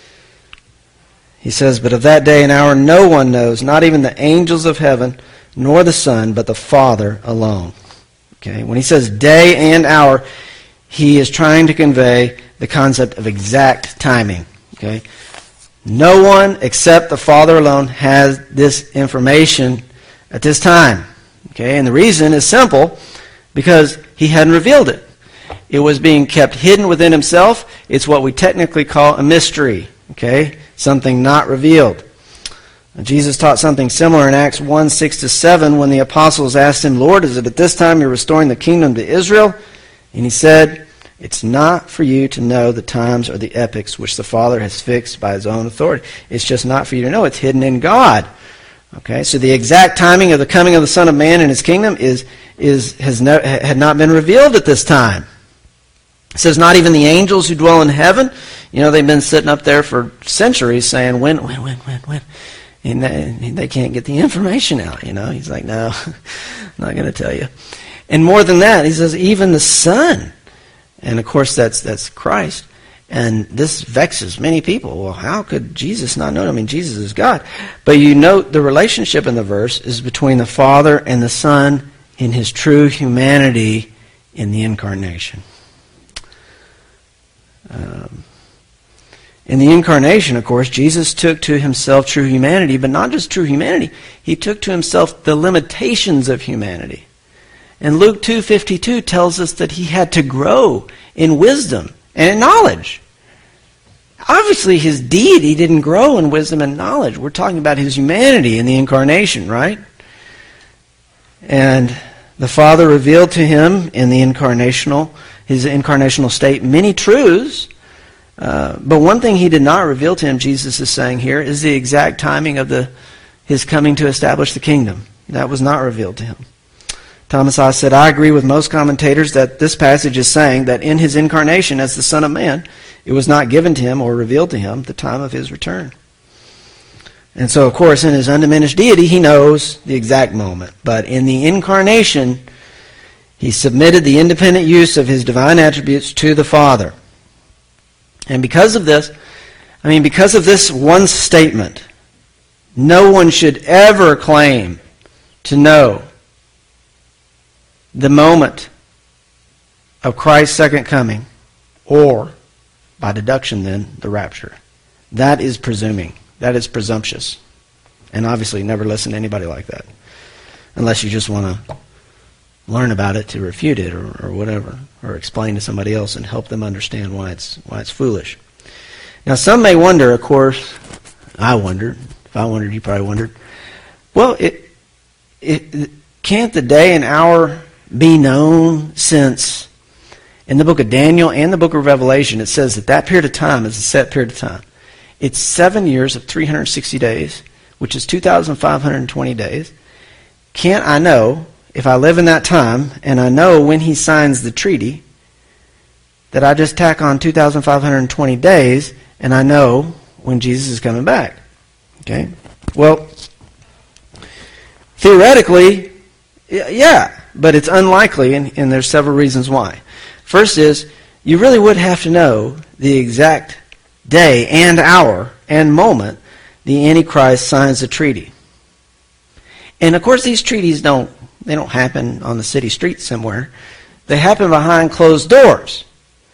He says, but of that day and hour no one knows, not even the angels of heaven, nor the Son, but the Father alone. Okay? When he says day and hour, he is trying to convey the concept of exact timing. Okay? No one except the Father alone has this information at this time. Okay? And the reason is simple, because he hadn't revealed it. It was being kept hidden within himself. It's what we technically call a mystery. Okay? Something not revealed. Jesus taught something similar in Acts 1:6-7 when the apostles asked him, Lord, is it at this time you're restoring the kingdom to Israel? And he said, It's not for you to know the times or the epochs which the Father has fixed by his own authority. It's just not for you to know. It's hidden in God. Okay, so the exact timing of the coming of the Son of Man in his kingdom had not been revealed at this time. It says not even the angels who dwell in heaven. They've been sitting up there for centuries saying, when? And they can't get the information out, He's like, no, I'm not going to tell you. And more than that, he says, even the Son. And of course, that's Christ. And this vexes many people. Well, how could Jesus not know? Jesus is God. But you note the relationship in the verse is between the Father and the Son in his true humanity in the incarnation. In the incarnation, of course, Jesus took to himself true humanity, but not just true humanity. He took to himself the limitations of humanity. And Luke 2:52 tells us that he had to grow in wisdom and in knowledge. Obviously, his deity didn't grow in wisdom and knowledge. We're talking about his humanity in the incarnation, right? And the Father revealed to him in his incarnational state many truths. But one thing he did not reveal to him, Jesus is saying here, is the exact timing of his coming to establish the kingdom. That was not revealed to him. Thomas I said, I agree with most commentators that this passage is saying that in his incarnation as the Son of Man, it was not given to him or revealed to him the time of his return. And so, of course, in his undiminished deity, he knows the exact moment. But in the incarnation, he submitted the independent use of his divine attributes to the Father. And because of this one statement, no one should ever claim to know the moment of Christ's second coming, or, by deduction then, the rapture. That is presuming. That is presumptuous. And obviously never listen to anybody like that. Unless you just want to learn about it to refute it or whatever. Or explain to somebody else and help them understand why it's foolish. Now some may wonder, of course, I wondered. If I wondered, you probably wondered. Well, can't the day and hour be known, since in the book of Daniel and the book of Revelation it says that period of time is a set period of time. It's 7 years of 360 days, which is 2,520 days. Can't I know, if I live in that time and I know when he signs the treaty, that I just tack on 2,520 days and I know when Jesus is coming back? Okay? Well, theoretically, yeah. But it's unlikely, and there's several reasons why. First is, you really would have to know the exact day and hour and moment the Antichrist signs the treaty. And of course these treaties don't happen on the city streets somewhere. They happen behind closed doors.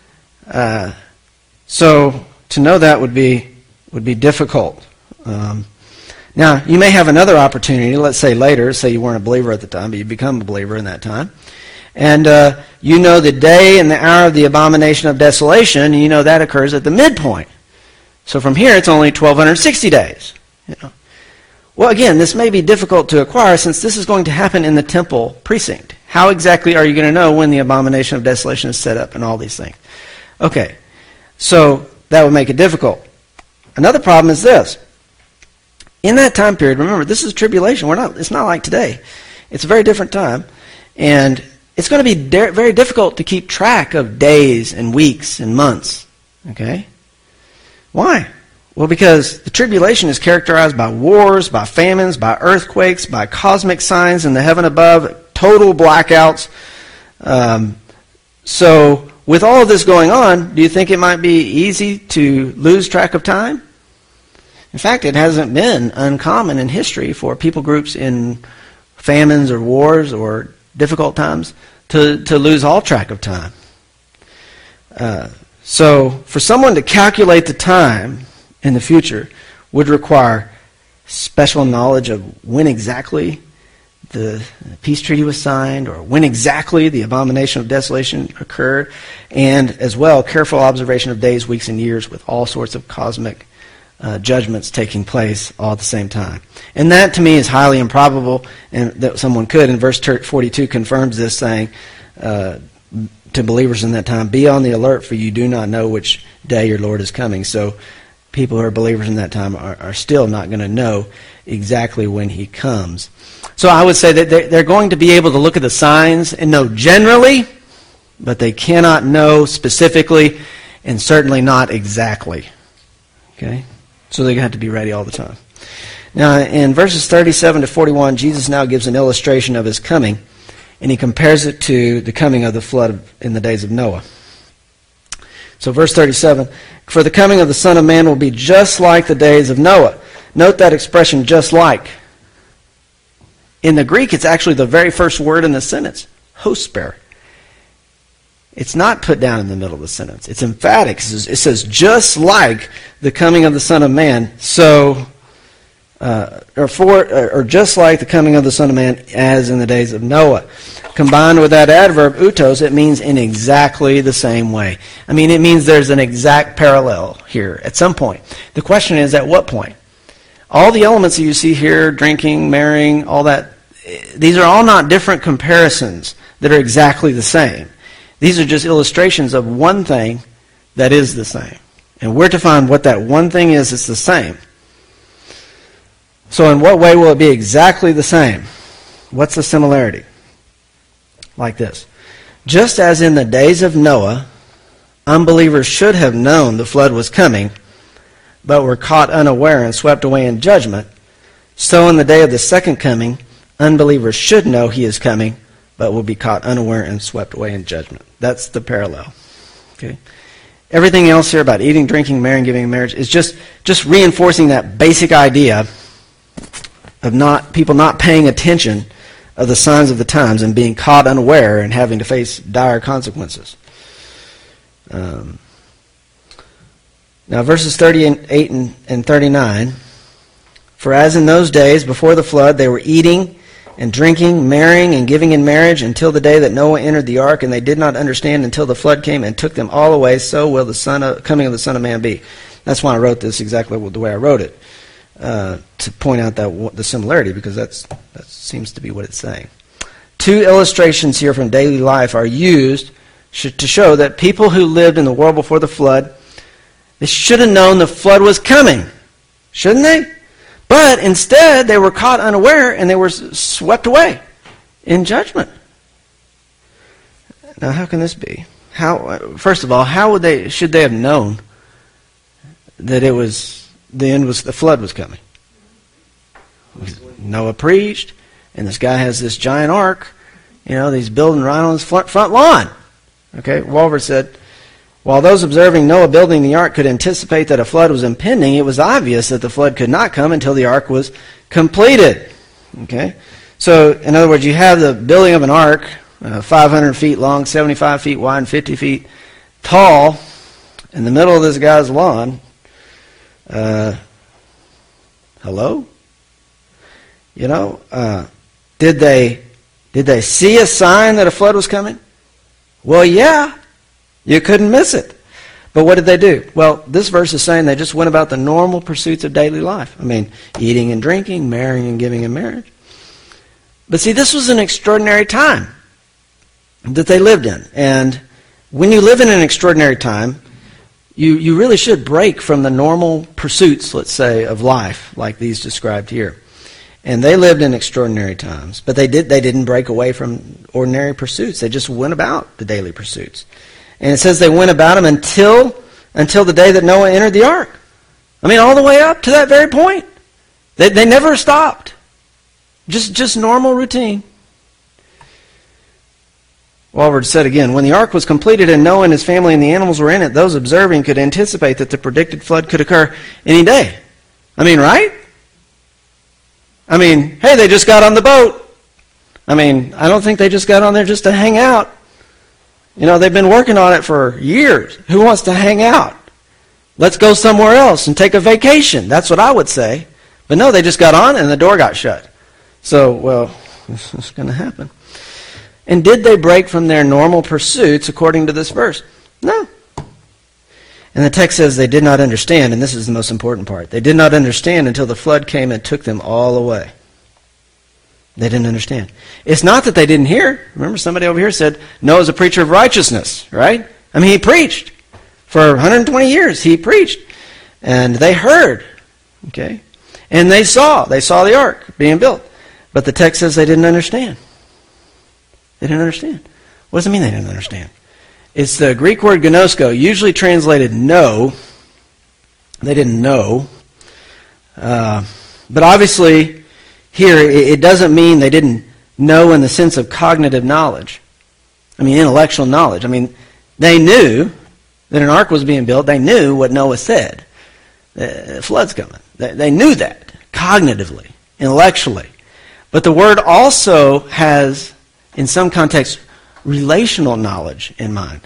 So to know that would be difficult. Now, you may have another opportunity, let's say later, say you weren't a believer at the time, but you become a believer in that time. And you know the day and the hour of the abomination of desolation, and you know that occurs at the midpoint. So from here, it's only 1,260 days. Well, again, this may be difficult to acquire since this is going to happen in the temple precinct. How exactly are you going to know when the abomination of desolation is set up and all these things? Okay, so that would make it difficult. Another problem is this. In that time period, remember, this is tribulation. It's not like today. It's a very different time. And it's going to be very difficult to keep track of days and weeks and months. Okay? Why? Well, because the tribulation is characterized by wars, by famines, by earthquakes, by cosmic signs in the heaven above, total blackouts. So, with all of this going on, do you think it might be easy to lose track of time? In fact, it hasn't been uncommon in history for people groups in famines or wars or difficult times to lose all track of time. So for someone to calculate the time in the future would require special knowledge of when exactly the peace treaty was signed or when exactly the abomination of desolation occurred, and as well careful observation of days, weeks, and years with all sorts of cosmic judgments taking place all at the same time. And that to me is highly improbable, and that someone could, and verse 42 confirms this, saying to believers in that time, be on the alert, for you do not know which day your Lord is coming. So people who are believers in that time are still not going to know exactly when he comes. So I would say that they're going to be able to look at the signs and know generally, but they cannot know specifically, and certainly not exactly. Okay? So they have to be ready all the time. Now, in verses 37 to 41, Jesus now gives an illustration of his coming, and he compares it to the coming of the flood in the days of Noah. So verse 37, for the coming of the Son of Man will be just like the days of Noah. Note that expression, just like. In the Greek, it's actually the very first word in the sentence, hosper. It's not put down in the middle of the sentence. It's emphatic. It says, just like the coming of the Son of Man, so, or just like the coming of the Son of Man as in the days of Noah. Combined with that adverb, utos, it means in exactly the same way. I mean, it means there's an exact parallel here at some point. The question is, at what point? All the elements that you see here, drinking, marrying, all that, these are all not different comparisons that are exactly the same. These are just illustrations of one thing that is the same. And we're to find what that one thing is that's the same. So in what way will it be exactly the same? What's the similarity? Like this. Just as in the days of Noah, unbelievers should have known the flood was coming, but were caught unaware and swept away in judgment, so in the day of the second coming, unbelievers should know he is coming, but will be caught unaware and swept away in judgment. That's the parallel. Okay. Everything else here about eating, drinking, marrying, giving in marriage is just reinforcing that basic idea of people not paying attention of the signs of the times and being caught unaware and having to face dire consequences. Now, verses 38 and 39, for as in those days before the flood they were eating and drinking, marrying, and giving in marriage until the day that Noah entered the ark, and they did not understand until the flood came and took them all away, so will the coming of the Son of Man be. That's why I wrote this exactly the way I wrote it, to point out the similarity, because that seems to be what it's saying. Two illustrations here from daily life are used to show that people who lived in the world before the flood, they should have known the flood was coming, shouldn't they? But instead, they were caught unaware and they were swept away in judgment. Now, how can this be? First of all, should they have known that the flood was coming? Noah preached, and this guy has this giant ark, that he's building right on his front lawn. Okay, Walvoord said, while those observing Noah building the ark could anticipate that a flood was impending, it was obvious that the flood could not come until the ark was completed. Okay? So, in other words, you have the building of an ark, 500 feet long, 75 feet wide, and 50 feet tall, in the middle of this guy's lawn. Hello? Did they see a sign that a flood was coming? Well, yeah. You couldn't miss it. But what did they do? Well, this verse is saying they just went about the normal pursuits of daily life. I mean, eating and drinking, marrying and giving in marriage. But see, this was an extraordinary time that they lived in. And when you live in an extraordinary time, you really should break from the normal pursuits, let's say, of life, like these described here. And they lived in extraordinary times. But they didn't break away from ordinary pursuits. They just went about the daily pursuits. And it says they went about them until the day that Noah entered the ark. I mean, all the way up to that very point. They never stopped. Just normal routine. Walvoord said again, when the ark was completed and Noah and his family and the animals were in it, those observing could anticipate that the predicted flood could occur any day. I mean, right? I mean, hey, they just got on the boat. I mean, I don't think they just got on there just to hang out. They've been working on it for years. Who wants to hang out? Let's go somewhere else and take a vacation. That's what I would say. But no, they just got on and the door got shut. So, well, this is going to happen. And did they break from their normal pursuits according to this verse? No. And the text says they did not understand, and this is the most important part. They did not understand until the flood came and took them all away. They didn't understand. It's not that they didn't hear. Remember, somebody over here said, Noah's a preacher of righteousness, right? I mean, he preached. For 120 years, he preached. And they heard, okay? And they saw the ark being built. But the text says they didn't understand. They didn't understand. What does it mean they didn't understand? It's the Greek word gnosko, usually translated know. They didn't know. But obviously, here, it doesn't mean they didn't know in the sense of cognitive knowledge. I mean, intellectual knowledge. I mean, they knew that an ark was being built. They knew what Noah said. The flood's coming. They knew that cognitively, intellectually. But the word also has, in some contexts, relational knowledge in mind.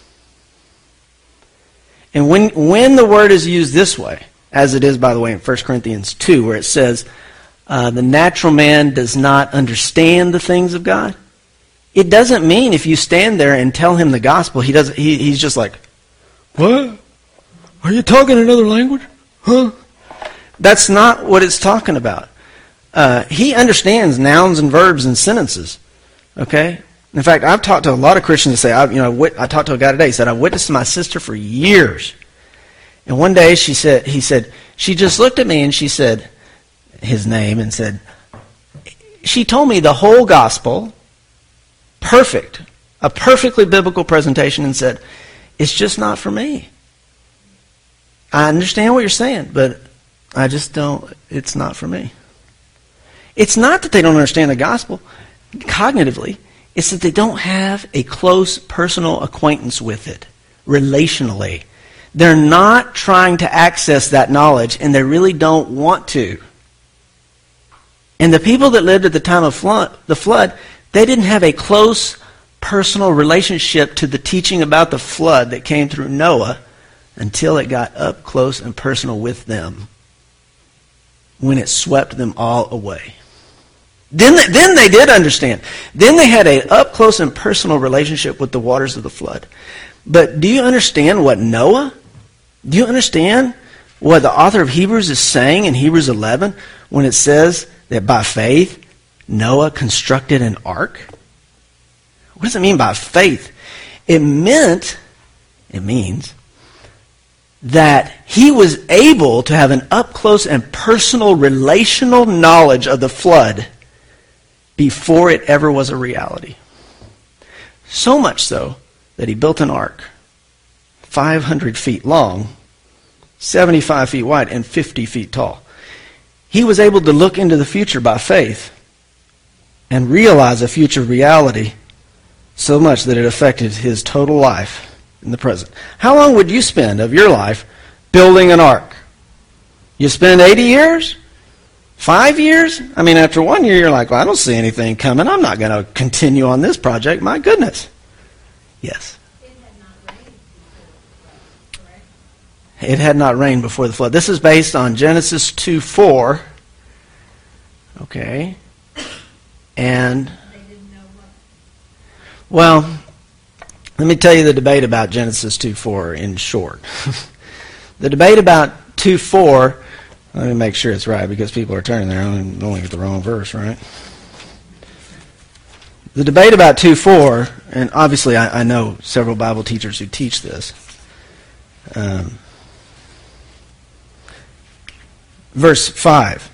And when the word is used this way, as it is, by the way, in 1 Corinthians 2, where it says, the natural man does not understand the things of God, it doesn't mean if you stand there and tell him the gospel, he's just like, what? Are you talking another language? Huh? That's not what it's talking about. He understands nouns and verbs and sentences. Okay? In fact, I've talked to a lot of Christians that say, I talked to a guy today, he said, I've witnessed my sister for years. And one day he said, she just looked at me and she said, his name, and said, she told me the whole gospel, perfect, a perfectly biblical presentation, and said, it's just not for me. I understand what you're saying, but I just don't, it's not for me. It's not that they don't understand the gospel cognitively. It's that they don't have a close personal acquaintance with it, relationally. They're not trying to access that knowledge, and they really don't want to. And the people that lived at the time of the flood, they didn't have a close personal relationship to the teaching about the flood that came through Noah until it got up close and personal with them, when it swept them all away. Then they did understand. Then they had a up close and personal relationship with the waters of the flood. But do you understand what Noah? Do you understand what the author of Hebrews is saying in Hebrews 11 when it says that by faith Noah constructed an ark? What does it mean by faith? It means that he was able to have an up close and personal relational knowledge of the flood before it ever was a reality. So much so that he built an ark 500 feet long, 75 feet wide, and 50 feet tall. He was able to look into the future by faith and realize a future reality so much that it affected his total life in the present. How long would you spend of your life building an ark? You spend 80 years? 5 years? I mean, after 1 year, you're like, well, I don't see anything coming. I'm not going to continue on this project. My goodness. Yes. It had not rained before the flood, correct? It had not rained before the flood. This is based on Genesis 2:4. Okay. And, They didn't know what. well, let me tell you the debate about Genesis 2:4 in short. The debate about 2:4, let me make sure it's right because people are turning there and only get the wrong verse, right? The debate about 2:4, and obviously I know several Bible teachers who teach this. Verse 5.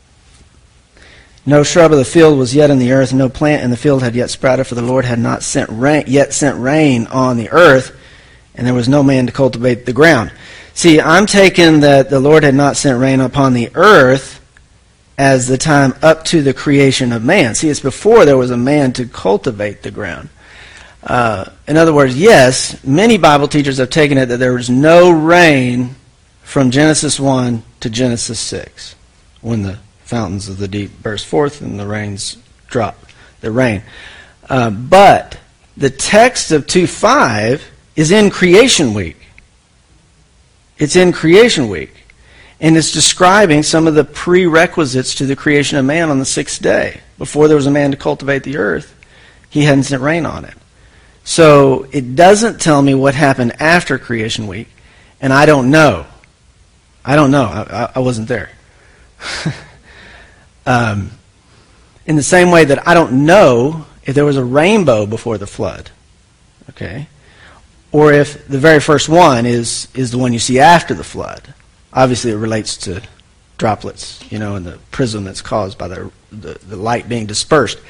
No shrub of the field was yet in the earth, and no plant in the field had yet sprouted, for the Lord had not yet sent rain on the earth, and there was no man to cultivate the ground. See, I'm taking that the Lord had not sent rain upon the earth as the time up to the creation of man. See, it's before there was a man to cultivate the ground. In other words, yes, many Bible teachers have taken it that there was no rain from Genesis 1 to Genesis 6, when the fountains of the deep burst forth and the rains drop, the rain. But the text of 2:5 is in creation week. It's in creation week. And it's describing some of the prerequisites to the creation of man on the sixth day. Before there was a man to cultivate the earth, he hadn't sent rain on it. So it doesn't tell me what happened after creation week, and I don't know. I don't know. I wasn't there. In the same way that I don't know if there was a rainbow before the flood, okay, or if the very first one is the one you see after the flood. Obviously, it relates to droplets, and the prism that's caused by the light being dispersed.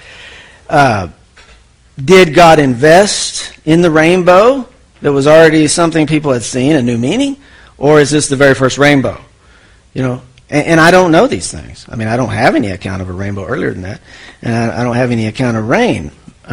Did God invest in the rainbow that was already something people had seen, a new meaning? Or is this the very first rainbow? And I don't know these things. I mean, I don't have any account of a rainbow earlier than that. And I don't have any account of rain.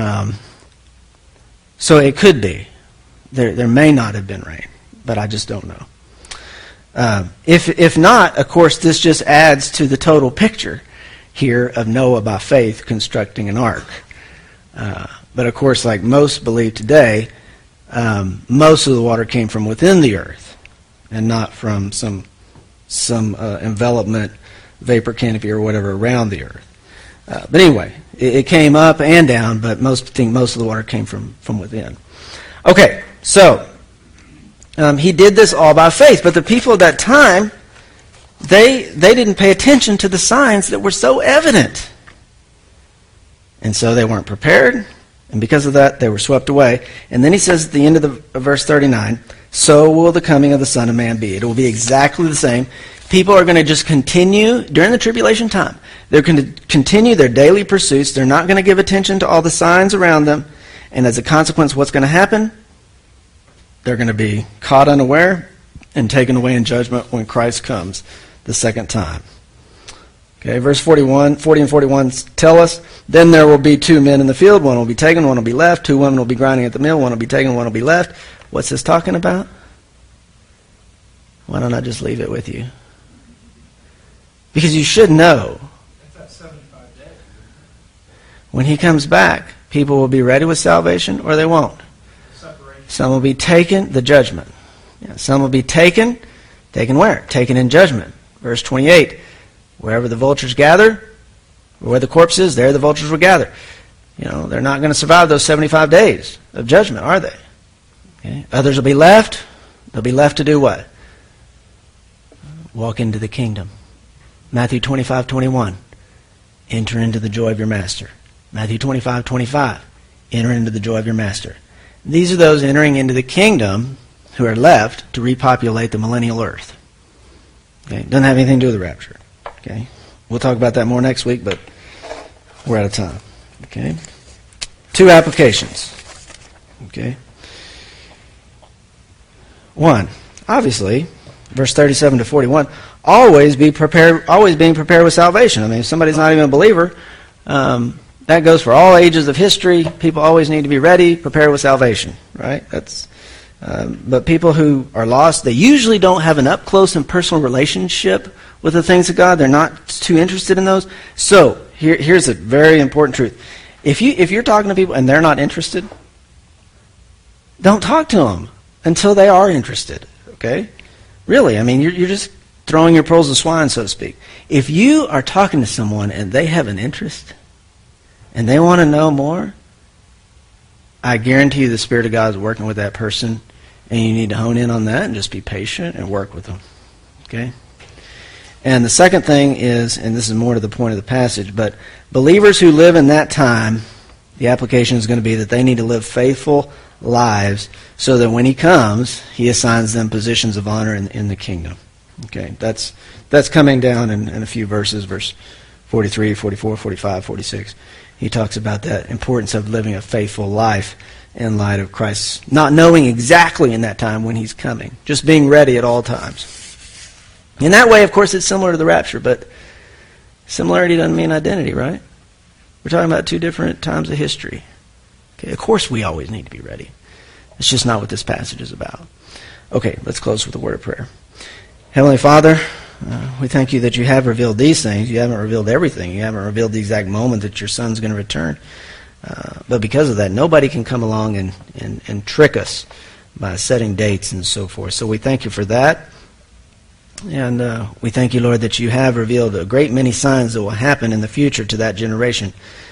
So it could be. There may not have been rain, but I just don't know. If not, of course, this just adds to the total picture here of Noah by faith constructing an ark. But of course, like most believe today, most of the water came from within the earth and not from some envelopment, vapor canopy or whatever around the earth. But anyway, it came up and down, but most of the water came from within. Okay, so he did this all by faith, but the people at that time, they didn't pay attention to the signs that were so evident. And so they weren't prepared, and because of that, they were swept away. And then he says at the end of verse 39, so will the coming of the Son of Man be. It will be exactly the same. People are going to just continue during the tribulation time. They're going to continue their daily pursuits. They're not going to give attention to all the signs around them. And as a consequence, what's going to happen? They're going to be caught unaware and taken away in judgment when Christ comes the second time. Okay, verse 40 and 41 tell us, then there will be two men in the field. One will be taken, one will be left. Two women will be grinding at the mill. One will be taken, one will be left. What's this talking about? Why don't I just leave it with you? Because you should know. That's 75 days. When he comes back, people will be ready with salvation or they won't. Separation. Some will be taken, the judgment. Yeah, some will be taken where? Taken in judgment. Verse 28, wherever the vultures gather, or where the corpse is, there the vultures will gather. They're not going to survive those 75 days of judgment, are they? Okay. Others will be left. They'll be left to do what? Walk into the kingdom. Matthew 25:21. Enter into the joy of your master. Matthew 25:25. Enter into the joy of your master. These are those entering into the kingdom who are left to repopulate the millennial earth. Okay? Doesn't have anything to do with the rapture. Okay? We'll talk about that more next week, but we're out of time. Okay? Two applications. Okay? One, obviously, verse 37 to 41, always being prepared with salvation. I mean, if somebody's not even a believer, that goes for all ages of history. People always need to be ready, prepared with salvation, right? But people who are lost, they usually don't have an up-close and personal relationship with the things of God. They're not too interested in those. So, here's a very important truth. If you're talking to people and they're not interested, don't talk to them until they are interested, okay? Really, I mean, you're just throwing your pearls to swine, so to speak. If you are talking to someone and they have an interest and they want to know more, I guarantee you the Spirit of God is working with that person, and you need to hone in on that and just be patient and work with them, okay? And the second thing is, and this is more to the point of the passage, but believers who live in that time, the application is going to be that they need to live faithful lives so that when he comes, he assigns them positions of honor in the kingdom. Okay, that's coming down in a few verses, verse 43, 44, 45, 46. He talks about that importance of living a faithful life in light of Christ, not knowing exactly in that time when he's coming, just being ready at all times. In that way, of course, it's similar to the rapture, but similarity doesn't mean identity, right? We're talking about two different times of history. Okay, of course we always need to be ready. It's just not what this passage is about. Okay, let's close with a word of prayer. Heavenly Father, we thank you that you have revealed these things. You haven't revealed everything. You haven't revealed the exact moment that your Son's going to return. But because of that, nobody can come along and trick us by setting dates and so forth. So we thank you for that. And we thank you, Lord, that you have revealed a great many signs that will happen in the future to that generation.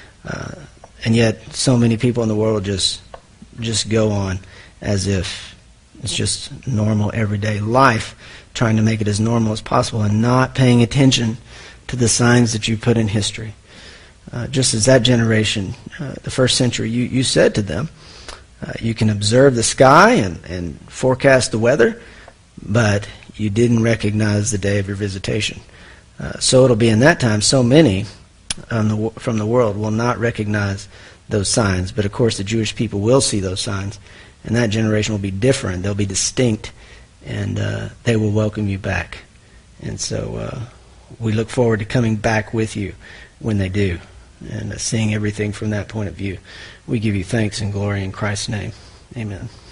And yet so many people in the world just go on as if it's just normal everyday life, trying to make it as normal as possible and not paying attention to the signs that you put in history. just as that generation, the first century, you said to them, you can observe the sky and forecast the weather, but you didn't recognize the day of your visitation. So it'll be in that time, so many from the world will not recognize those signs. But of course the Jewish people will see those signs, and that generation will be different. They'll be distinct, and they will welcome you back. And so we look forward to coming back with you when they do, and seeing everything from that point of view. We give you thanks and glory in Christ's name. Amen.